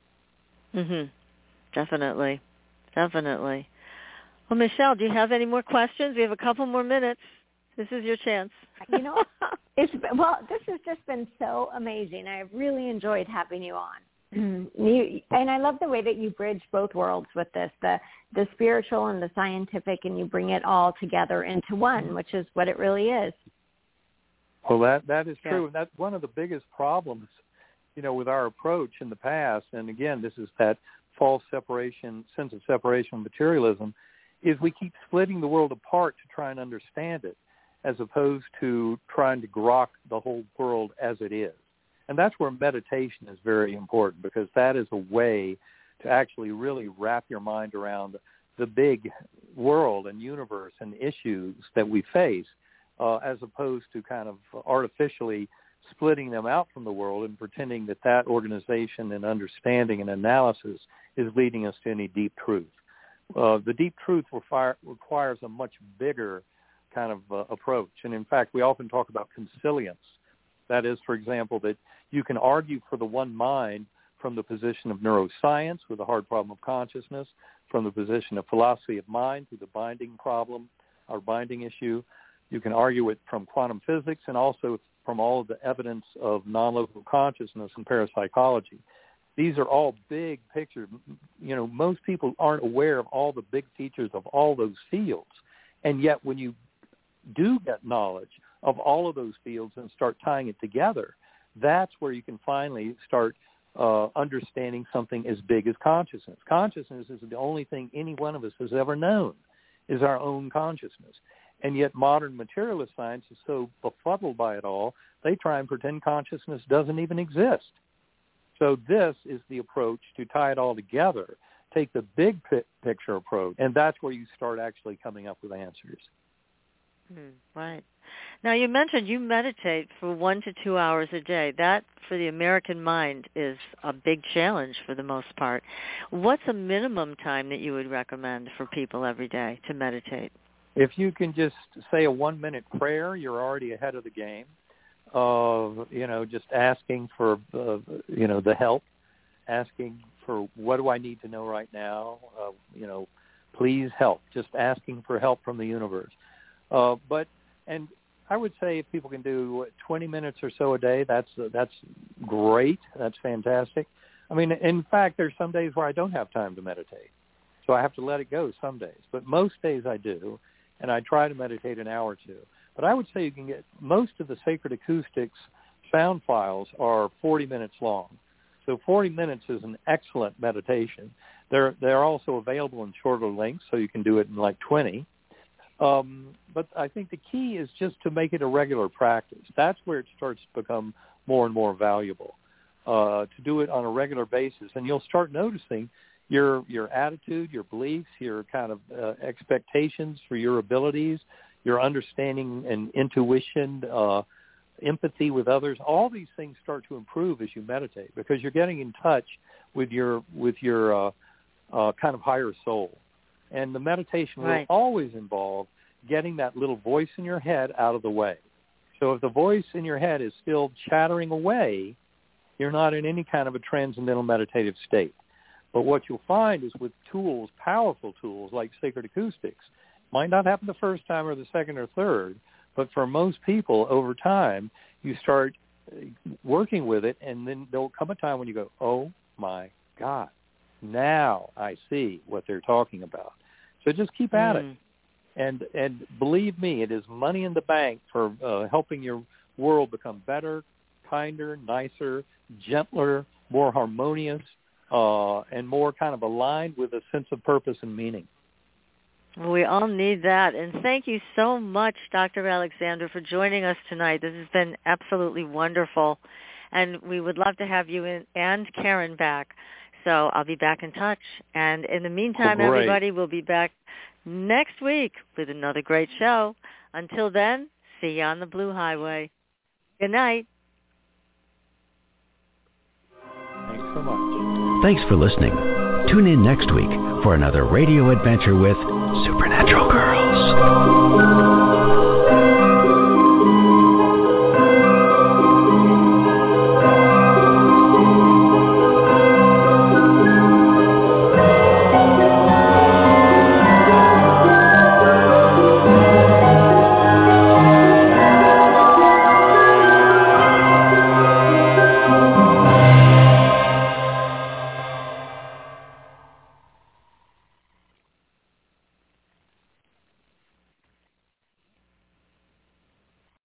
Mhm. Definitely. Definitely. Well, Michelle, do you have any more questions? We have a couple more minutes. This is your chance. You know, it's well, this has just been so amazing. I've really enjoyed having you on. You, and I love the way that you bridge both worlds with this, the the spiritual and the scientific, and you bring it all together into one, which is what it really is. Well, that that is true. Yeah. And that's one of the biggest problems, you know, with our approach in the past. And again, this is that false separation, sense of separation from materialism, is we keep splitting the world apart to try and understand it, as opposed to trying to grok the whole world as it is. And that's where meditation is very important, because that is a way to actually really wrap your mind around the big world and universe and issues that we face, uh, as opposed to kind of artificially splitting them out from the world and pretending that that organization and understanding and analysis is leading us to any deep truth. Uh, the deep truth require, requires a much bigger kind of uh, approach. And in fact, we often talk about consilience. That is, for example, that you can argue for the one mind from the position of neuroscience with the hard problem of consciousness, from the position of philosophy of mind through the binding problem or binding issue. You can argue it from quantum physics and also from all of the evidence of non-local consciousness and parapsychology. These are all big pictures. You know, most people aren't aware of all the big features of all those fields. And yet when you do get knowledge of all of those fields and start tying it together, that's where you can finally start uh, understanding something as big as consciousness. Consciousness is the only thing any one of us has ever known, is our own consciousness. And yet modern materialist science is so befuddled by it all, they try and pretend consciousness doesn't even exist. So this is the approach to tie it all together, take the big picture approach, and that's where you start actually coming up with answers. Mm, right. Now, you mentioned you meditate for one to two hours a day. That, for the American mind, is a big challenge for the most part. What's a minimum time that you would recommend for people every day to meditate? If you can just say a one-minute prayer, you're already ahead of the game. Uh, you know, just asking for, uh, you know, the help, asking for what do I need to know right now, uh, you know, please help, just asking for help from the universe. Uh, but, and I would say if people can do twenty minutes or so a day, that's uh, that's great. That's fantastic. I mean, in fact, there's some days where I don't have time to meditate, so I have to let it go some days. But most days I do, and I try to meditate an hour or two. But I would say you can get most of the Sacred Acoustics sound files are forty minutes long. So forty minutes is an excellent meditation. They're they're also available in shorter lengths, so you can do it in like twenty. Um, but I think the key is just to make it a regular practice. That's where it starts to become more and more valuable, uh, to do it on a regular basis. And you'll start noticing your your attitude, your beliefs, your kind of uh, expectations for your abilities, your understanding and intuition, uh, empathy with others. All these things start to improve as you meditate because you're getting in touch with your with your uh, uh, kind of higher soul. And the meditation right. will always involve getting that little voice in your head out of the way. So if the voice in your head is still chattering away, you're not in any kind of a transcendental meditative state. But what you'll find is with tools, powerful tools like Sacred Acoustics, might not happen the first time or the second or third, but for most people over time, you start working with it, and then there'll come a time when you go, oh, my God, now I see what they're talking about. So just keep at mm. it. And and believe me, it is money in the bank for uh, helping your world become better, kinder, nicer, gentler, more harmonious, uh, and more kind of aligned with a sense of purpose and meaning. Well, we all need that. And thank you so much, Doctor Alexander, for joining us tonight. This has been absolutely wonderful. and we would love to have you in, and Karen back. So I'll be back in touch. And in the meantime, oh, everybody, we'll be back next week with another great show. Until then, see you on the Blue Highway. Good night. Thanks so much. Thanks for listening. Tune in next week for another radio adventure with Supernatural Girls.